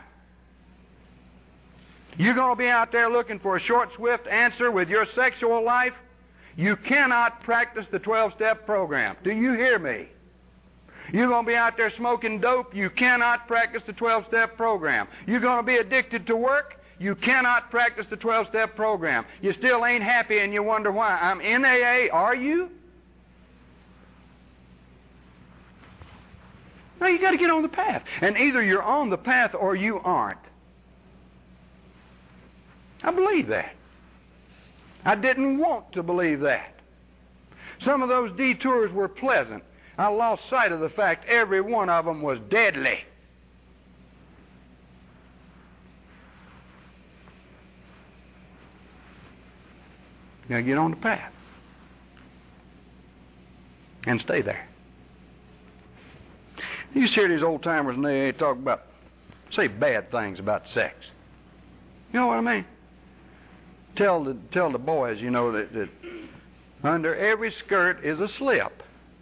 You're going to be out there looking for a short, swift answer with your sexual life. You cannot practice the twelve-step program. Do you hear me? You're going to be out there smoking dope. You cannot practice the twelve-step program. You're going to be addicted to work. You cannot practice the twelve-step program. You still ain't happy and you wonder why. I'm in A A. Are you? No, you got to get on the path. And either you're on the path or you aren't. I believe that. I didn't want to believe that. Some of those detours were pleasant. I lost sight of the fact every one of them was deadly. You got to get on the path and stay there. You used to hear these old timers and they talk about, say bad things about sex. You know what I mean? Tell the tell the boys, you know, that, that under every skirt is a slip.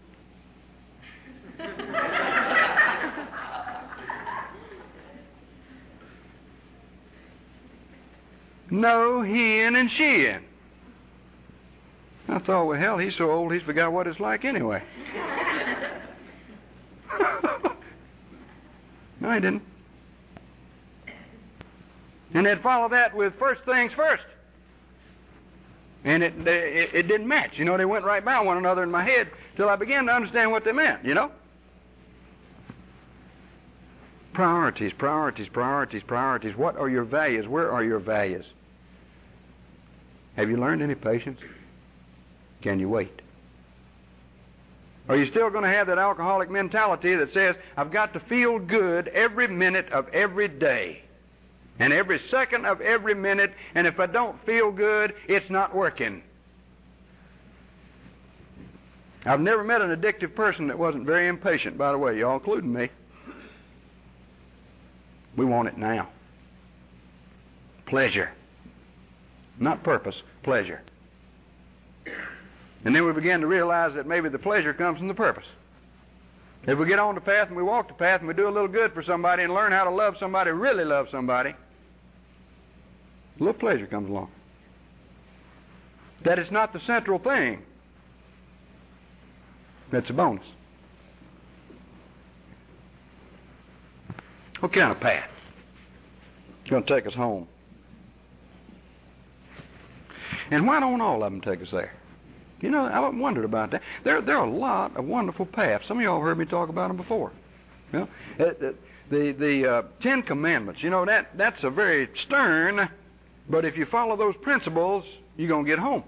No he-in and she-in. I thought, well, hell, he's so old he's forgot what it's like anyway. No, he didn't. And they'd follow that with first things first. And it, it it didn't match. You know, they went right by one another in my head till I began to understand what they meant, you know? Priorities, priorities, priorities, priorities. What are your values? Where are your values? Have you learned any patience? Can you wait? Are you still going to have that alcoholic mentality that says, I've got to feel good every minute of every day and every second of every minute, and if I don't feel good, it's not working? I've never met an addictive person that wasn't very impatient, by the way, y'all, including me. We want it now. Pleasure. Not purpose, pleasure. And then we begin to realize that maybe the pleasure comes from the purpose. If we get on the path and we walk the path and we do a little good for somebody and learn how to love somebody, really love somebody, a little pleasure comes along. That is not the central thing. That's a bonus. What kind of path? It's going to take us home. And why don't all of them take us there? You know, I wondered about that. There, there are a lot of wonderful paths. Some of y'all heard me talk about them before. You know, the the, the uh, Ten Commandments. You know, that that's a very stern, but if you follow those principles, you're going to get home.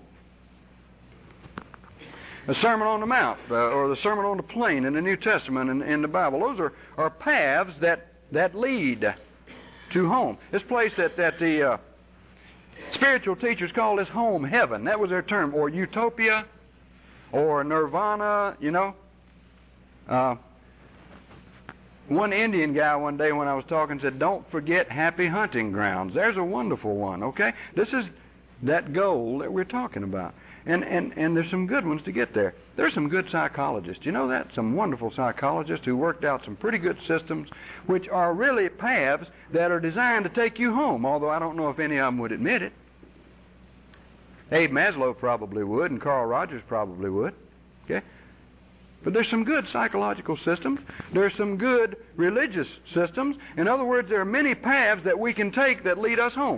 The Sermon on the Mount, uh, or the Sermon on the Plain in the New Testament and in the Bible. Those are, are paths that that lead to home. This place that that the uh, spiritual teachers call this home heaven. That was their term, or utopia, or nirvana, you know. Uh, one Indian guy one day when I was talking said, don't forget happy hunting grounds. There's a wonderful one, okay? This is that goal that we're talking about. And, and, and there's some good ones to get there. There's some good psychologists. You know that? Some wonderful psychologists who worked out some pretty good systems, which are really paths that are designed to take you home, although I don't know if any of them would admit it. Abe Maslow probably would, and Carl Rogers probably would. Okay? But there's some good psychological systems. There's some good religious systems. In other words, there are many paths that we can take that lead us home.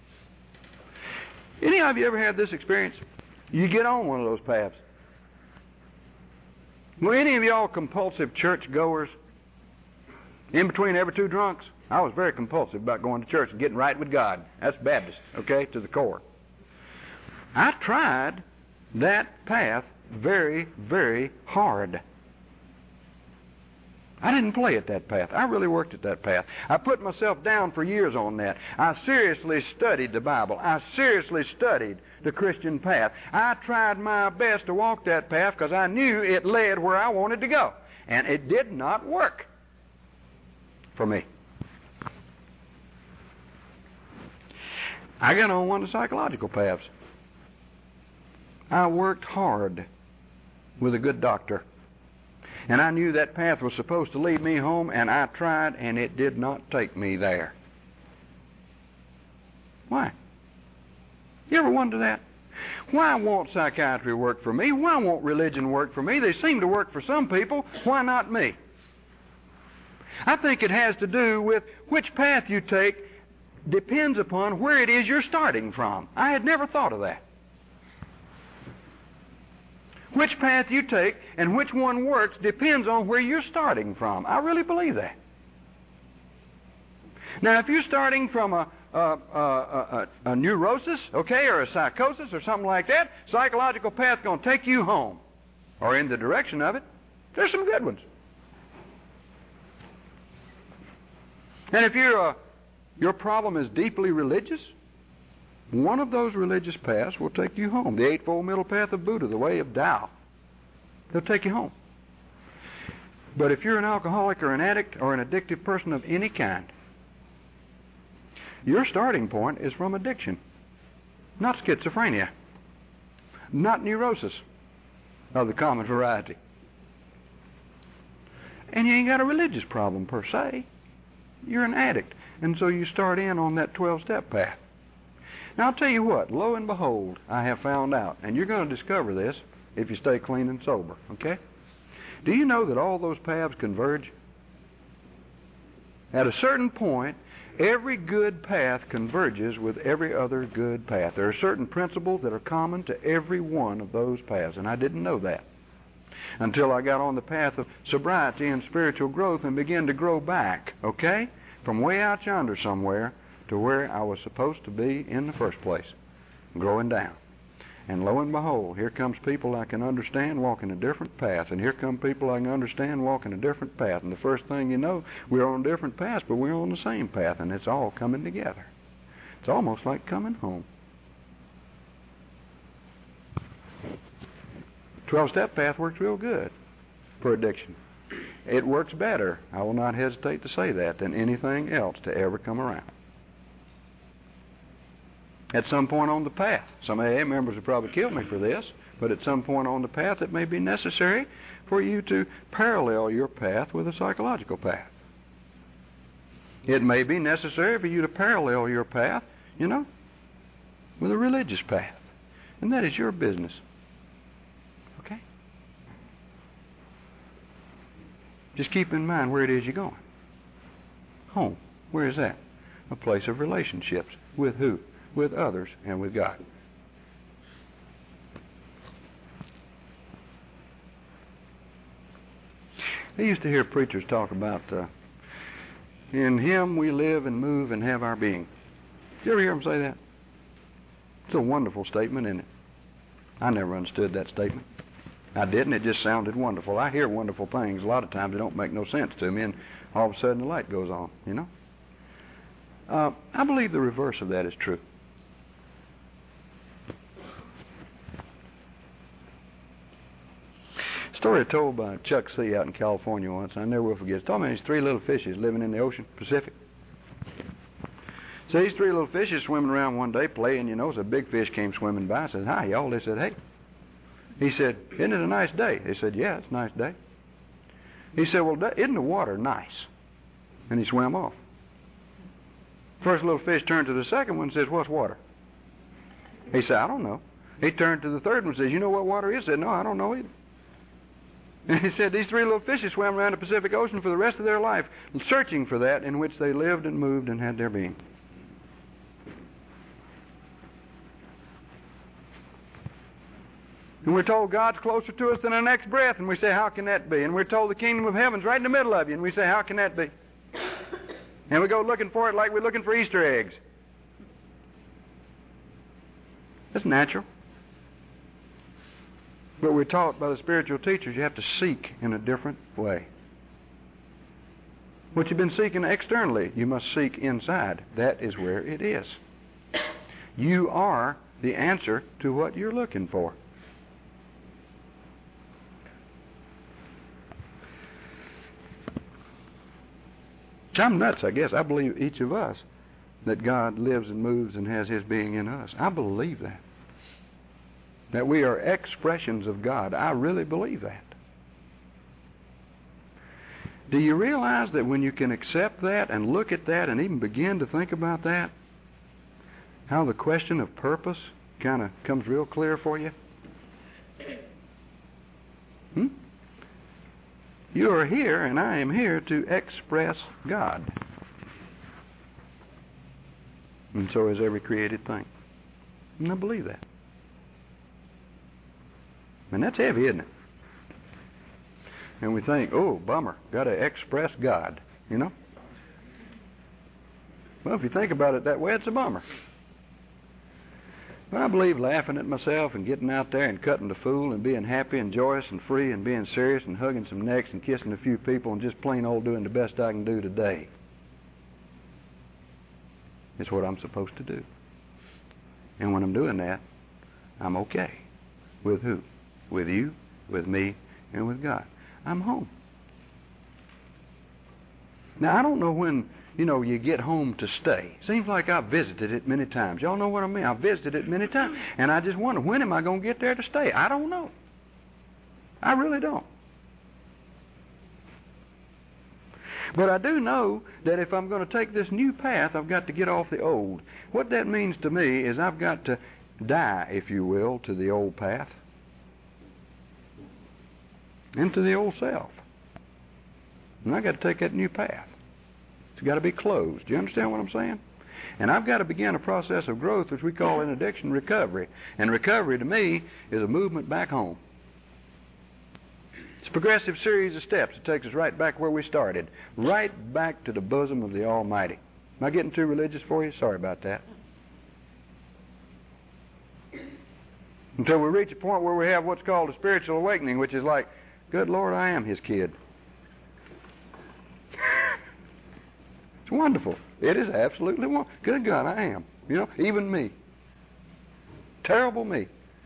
Any of you ever had this experience? You get on one of those paths. Were any of y'all compulsive church goers? In between every two drunks? I was very compulsive about going to church and getting right with God. That's Baptist, okay, to the core. I tried that path very, very hard. I didn't play at that path. I really worked at that path. I put myself down for years on that. I seriously studied the Bible. I seriously studied the Christian path. I tried my best to walk that path because I knew it led where I wanted to go. And it did not work for me. I got on one of the psychological paths. I worked hard with a good doctor. And I knew that path was supposed to lead me home, and I tried, and it did not take me there. Why? You ever wonder that? Why won't psychiatry work for me? Why won't religion work for me? They seem to work for some people. Why not me? I think it has to do with which path you take depends upon where it is you're starting from. I had never thought of that. Which path you take and which one works depends on where you're starting from. I really believe that. Now, if you're starting from a, a, a, a, a neurosis, okay, or a psychosis or something like that, psychological path's going to take you home or in the direction of it. There's some good ones. And if you're a, your problem is deeply religious, One of those religious paths will take you home. The Eightfold Middle Path of Buddha, the way of Tao. They'll take you home. But if you're an alcoholic or an addict or an addictive person of any kind, your starting point is from addiction, not schizophrenia, not neurosis of the common variety. And you ain't got a religious problem per se. You're an addict. And so you start in on that twelve-step path. Now, I'll tell you what, lo and behold, I have found out, and you're going to discover this if you stay clean and sober, okay? Do you know that all those paths converge? At a certain point, every good path converges with every other good path. There are certain principles that are common to every one of those paths, and I didn't know that until I got on the path of sobriety and spiritual growth and began to grow back, okay, from way out yonder somewhere to where I was supposed to be in the first place, growing down. And lo and behold, here comes people I can understand walking a different path, and here come people I can understand walking a different path. And the first thing you know, we're on different paths, but we're on the same path, and it's all coming together. It's almost like coming home. twelve-step path works real good for addiction. It works better, I will not hesitate to say that, than anything else to ever come around. At some point on the path, some A A members will probably kill me for this, but at some point on the path it may be necessary for you to parallel your path with a psychological path. It may be necessary for you to parallel your path, you know, with a religious path. And that is your business. Okay? Just keep in mind where it is you're going. Home. Where is that? A place of relationships. With who? With others and with God. I used to hear preachers talk about, uh, in Him we live and move and have our being. Did you ever hear them say that? It's a wonderful statement, isn't it? I never understood that statement. I didn't. It just sounded wonderful. I hear wonderful things. A lot of times they don't make no sense to me, and all of a sudden the light goes on, you know? Uh, I believe the reverse of that is true. Story told by Chuck C. out in California once, I never will forget. He told me these three little fishes living in the ocean, Pacific. So these three little fishes swimming around one day playing, you know, so a big fish came swimming by and said, "Hi, y'all." They said, "Hey." He said, "Isn't it a nice day?" They said, "Yeah, it's a nice day." He said, "Well, isn't the water nice?" And he swam off. First little fish turned to the second one and says, "What's water?" He said, "I don't know." He turned to the third one and says, "You know what water is?" He said, "No, I don't know either." And he said these three little fishes swam around the Pacific Ocean for the rest of their life, searching for that in which they lived and moved and had their being. And we're told God's closer to us than our next breath, and we say, "How can that be?" And we're told the kingdom of heaven's right in the middle of you, and we say, "How can that be?" And we go looking for it like we're looking for Easter eggs. That's natural. But we're taught by the spiritual teachers you have to seek in a different way. What you've been seeking externally, you must seek inside. That is where it is. You are the answer to what you're looking for. I'm nuts, I guess. I believe each of us that God lives and moves and has His being in us. I believe that. That we are expressions of God. I really believe that. Do you realize that when you can accept that and look at that and even begin to think about that, how the question of purpose kind of comes real clear for you? Hmm? You are here, and I am here to express God. And so is every created thing. And I believe that. And that's heavy, isn't it? And we think, oh, bummer, got to express God, you know? Well, if you think about it that way, it's a bummer. But I believe laughing at myself and getting out there and cutting the fool and being happy and joyous and free and being serious and hugging some necks and kissing a few people and just plain old doing the best I can do today is what I'm supposed to do. And when I'm doing that, I'm okay. With who? With you, with me, and with God. I'm home. Now, I don't know when, you know, you get home to stay. Seems like I've visited it many times. Y'all know what I mean? I've visited it many times. And I just wonder, when am I going to get there to stay? I don't know. I really don't. But I do know that if I'm going to take this new path, I've got to get off the old. What that means to me is I've got to die, if you will, to the old path. Into the old self. And I've got to take that new path. It's got to be closed. Do you understand what I'm saying? And I've got to begin a process of growth, which we call in addiction recovery. And recovery, to me, is a movement back home. It's a progressive series of steps. It takes us right back where we started. Right back to the bosom of the Almighty. Am I getting too religious for you? Sorry about that. Until we reach a point where we have what's called a spiritual awakening, which is like, good Lord, I am His kid. It's wonderful. It is absolutely wonderful. Good God, I am. You know, even me. Terrible me.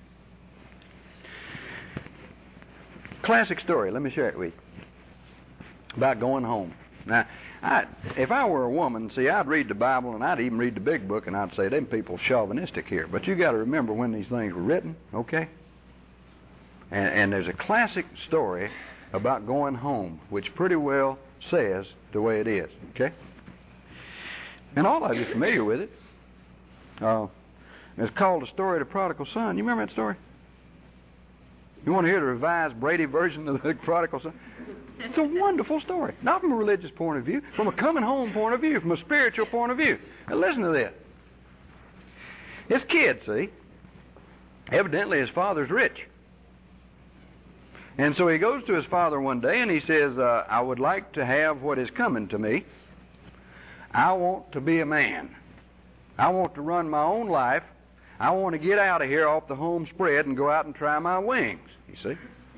Classic story. Let me share it with you. About going home. Now, I, if I were a woman, see, I'd read the Bible and I'd even read the big book and I'd say, them people chauvinistic here. But you got to remember when these things were written, okay? And, and there's a classic story about going home, which pretty well says the way it is, okay? And all of you are familiar with it. Uh, it's called the story of the prodigal son. You remember that story? You want to hear the revised Brady version of the prodigal son? It's a wonderful story. Not from a religious point of view, from a coming home point of view, from a spiritual point of view. Now listen to this. This kid, see, evidently his father's rich. And so he goes to his father one day and he says, uh, I would like to have what is coming to me. I want to be a man. I want to run my own life. I want to get out of here off the home spread and go out and try my wings, you see.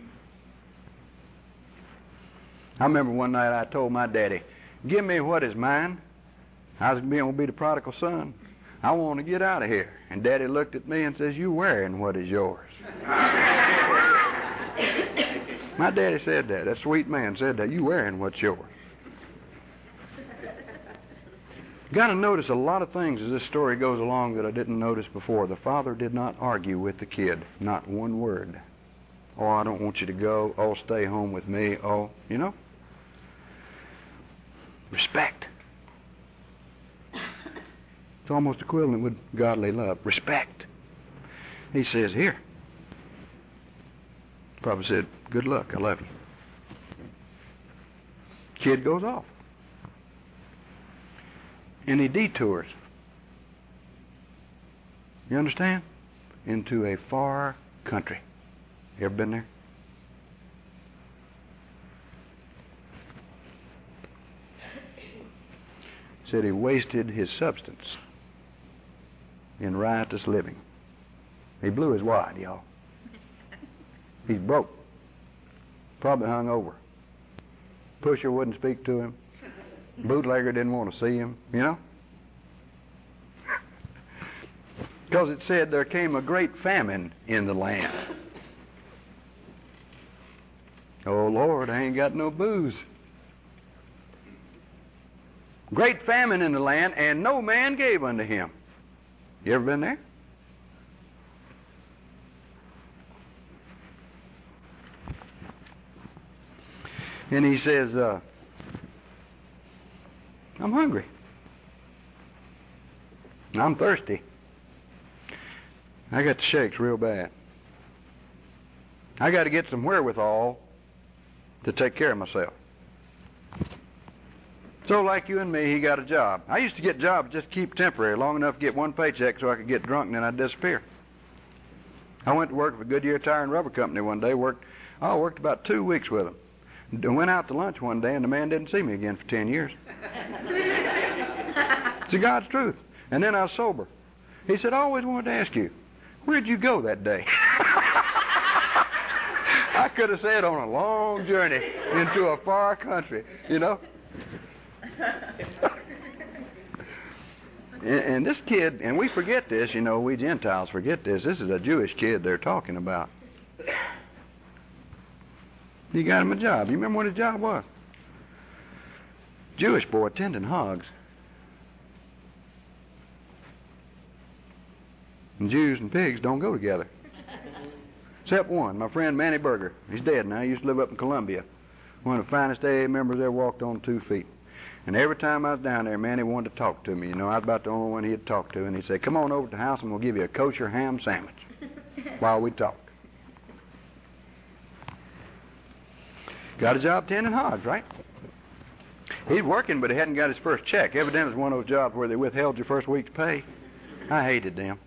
I remember one night I told my daddy, give me what is mine. I was going to be the prodigal son. I want to get out of here. And Daddy looked at me and says, you wearing what is yours. My daddy said that. That sweet man said that. You wearing what's yours. Got to notice a lot of things as this story goes along that I didn't notice before. The father did not argue with the kid. Not one word. Oh, I don't want you to go. Oh, stay home with me. Oh, you know. Respect. It's almost equivalent with godly love. Respect. He says, here. Probably said, good luck. I love you. Kid goes off. And he detours. You understand? Into a far country. You ever been there? Said he wasted his substance in riotous living. He blew his wad, y'all. He's broke. Probably hung over. Pusher wouldn't speak to him. Bootlegger didn't want to see him, you know? Because it said there came a great famine in the land. Oh, Lord, I ain't got no booze. Great famine in the land, and no man gave unto him. You ever been there? And he says, uh, I'm hungry. I'm thirsty. I got the shakes real bad. I got to get some wherewithal to take care of myself. So like you and me, he got a job. I used to get jobs just to keep temporary, long enough to get one paycheck so I could get drunk and then I'd disappear. I went to work for Goodyear Tire and Rubber Company one day. Worked, I worked about two weeks with them. I went out to lunch one day and the man didn't see me again for ten years. It's God's truth. And then I was sober. He said, I always wanted to ask you, where'd you go that day? I could have said on a long journey into a far country, you know. And, and this kid, and we forget this, you know, we Gentiles forget this. This is a Jewish kid they're talking about. He got him a job. You remember what his job was? Jewish boy tending hogs. And Jews and pigs don't go together. Except one, my friend Manny Berger. He's dead now. He used to live up in Columbia. One of the finest A A members ever walked on two feet. And every time I was down there, Manny wanted to talk to me. You know, I was about the only one he'd talk to. And he'd say, come on over to the house and we'll give you a kosher ham sandwich while we talk. Got a job tending hogs, right? He's working, but he hadn't got his first check. Evidently, it's one of those jobs where they withheld your first week's pay. I hated them.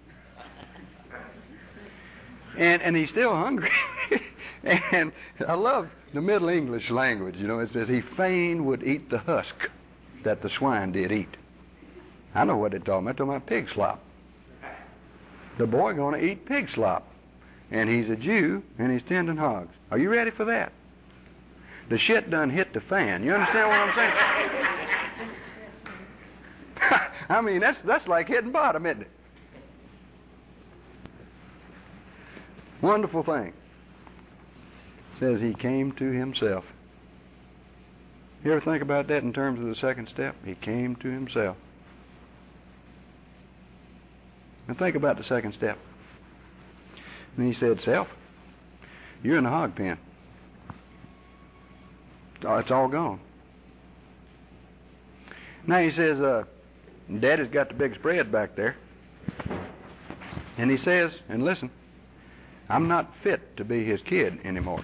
And and he's still hungry. And I love the Middle English language. You know, it says he fain would eat the husk that the swine did eat. I know what they're talking about. They're talking about pig slop. The boy going to eat pig slop. And he's a Jew, and he's tending hogs. Are you ready for that? The shit done hit the fan. You understand what I'm saying? I mean, that's that's like hitting bottom, isn't it? Wonderful thing. Says he came to himself. You ever think about that in terms of the second step? He came to himself. Now think about the second step. And he said, self, you're in the hog pen. Oh, it's all gone. Now he says, uh, Daddy's got the big spread back there. And he says, and listen, I'm not fit to be his kid anymore.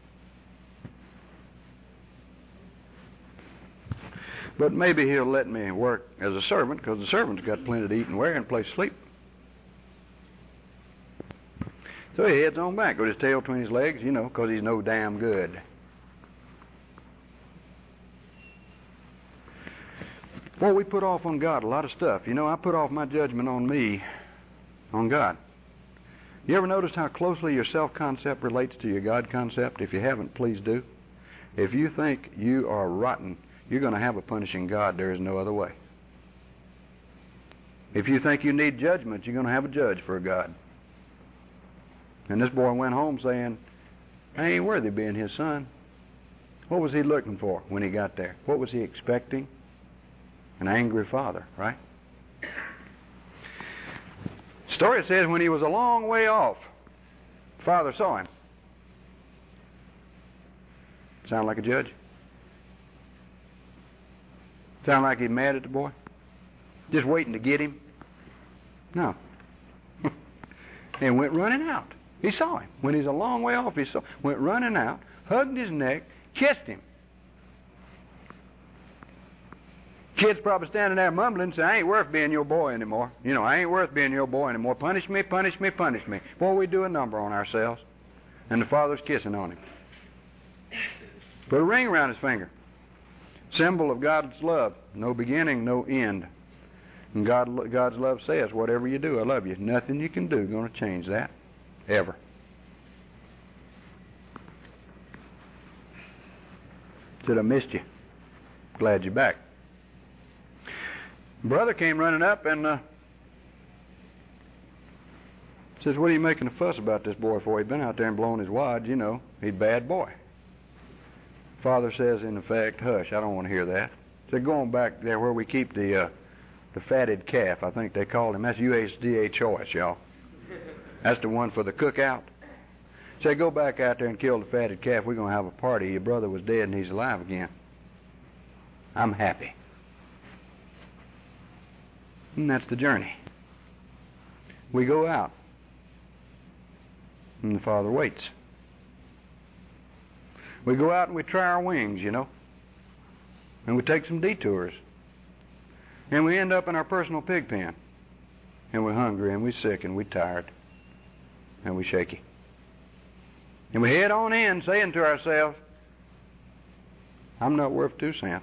But maybe he'll let me work as a servant, because the servant's got plenty to eat and wear and a place to sleep. So he heads on back with his tail between his legs, you know, because he's no damn good. Boy, we put off on God a lot of stuff. You know, I put off my judgment on me, on God. You ever notice how closely your self-concept relates to your God concept? If you haven't, please do. If you think you are rotten, you're going to have a punishing God. There is no other way. If you think you need judgment, you're going to have a judge for a God. And this boy went home saying, I ain't worthy of being his son. What was he looking for when he got there? What was he expecting? An angry father, right? Story says when he was a long way off, father saw him. Sound like a judge? Sound like he's mad at the boy? Just waiting to get him? No. And went running out. He saw him. When he's a long way off, he saw, went running out, hugged his neck, kissed him. Kid's probably standing there mumbling, saying, I ain't worth being your boy anymore. You know, I ain't worth being your boy anymore. Punish me, punish me, punish me. Boy, we do a number on ourselves. And the father's kissing on him. Put a ring around his finger. Symbol of God's love. No beginning, no end. And God, God's love says, whatever you do, I love you. Nothing you can do is going to change that. Ever. Said, I missed you. Glad you're back. Brother came running up and uh, says, what are you making a fuss about this boy for? He'd been out there and blown his wad, you know. He's a bad boy. Father says, in effect, hush, I don't want to hear that. Said, go on back there where we keep the uh, the fatted calf, I think they called him. That's U S D A choice, y'all. That's the one for the cookout. Said, go back out there and kill the fatted calf. We're going to have a party. Your brother was dead and he's alive again. I'm happy. And that's the journey. We go out. And the Father waits. We go out and we try our wings, you know. And we take some detours. And we end up in our personal pig pen. And we're hungry and we're sick and we're tired. And we're shaky. And we head on in saying to ourselves, I'm not worth two cents.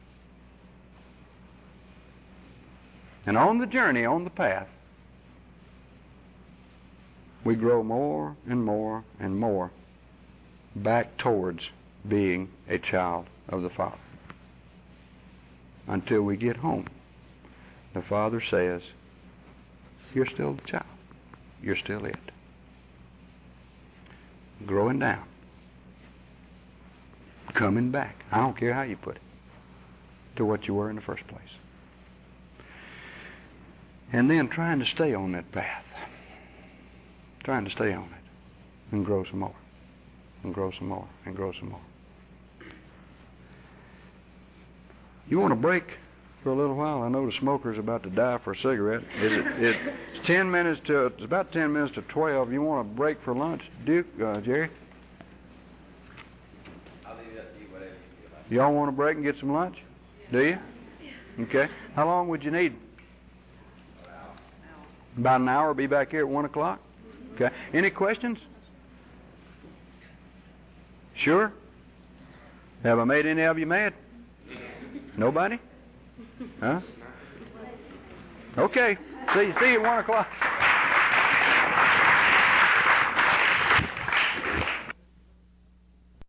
And on the journey, on the path, we grow more and more and more back towards being a child of the Father until we get home. the Father says, you're still the child. You're still it. Growing down. Coming back. I don't care how you put it. To what you were in the first place. And then trying to stay on that path. Trying to stay on it. And grow some more. And grow some more. And grow some more. You want to break for a little while? I know the smoker's about to die for a cigarette. Is it, it, it's ten minutes to, it's about ten minutes to twelve. You want to break for lunch, Duke, uh, Jerry? I'll leave that to you, whatever you feel like. Y'all want to break and get some lunch? Do you? Okay. How long would you need? About an hour. Be back here at one o'clock. Okay. Any questions? Sure? Have I made any of you mad? Nobody? Huh? Okay. See you, see you at one o'clock.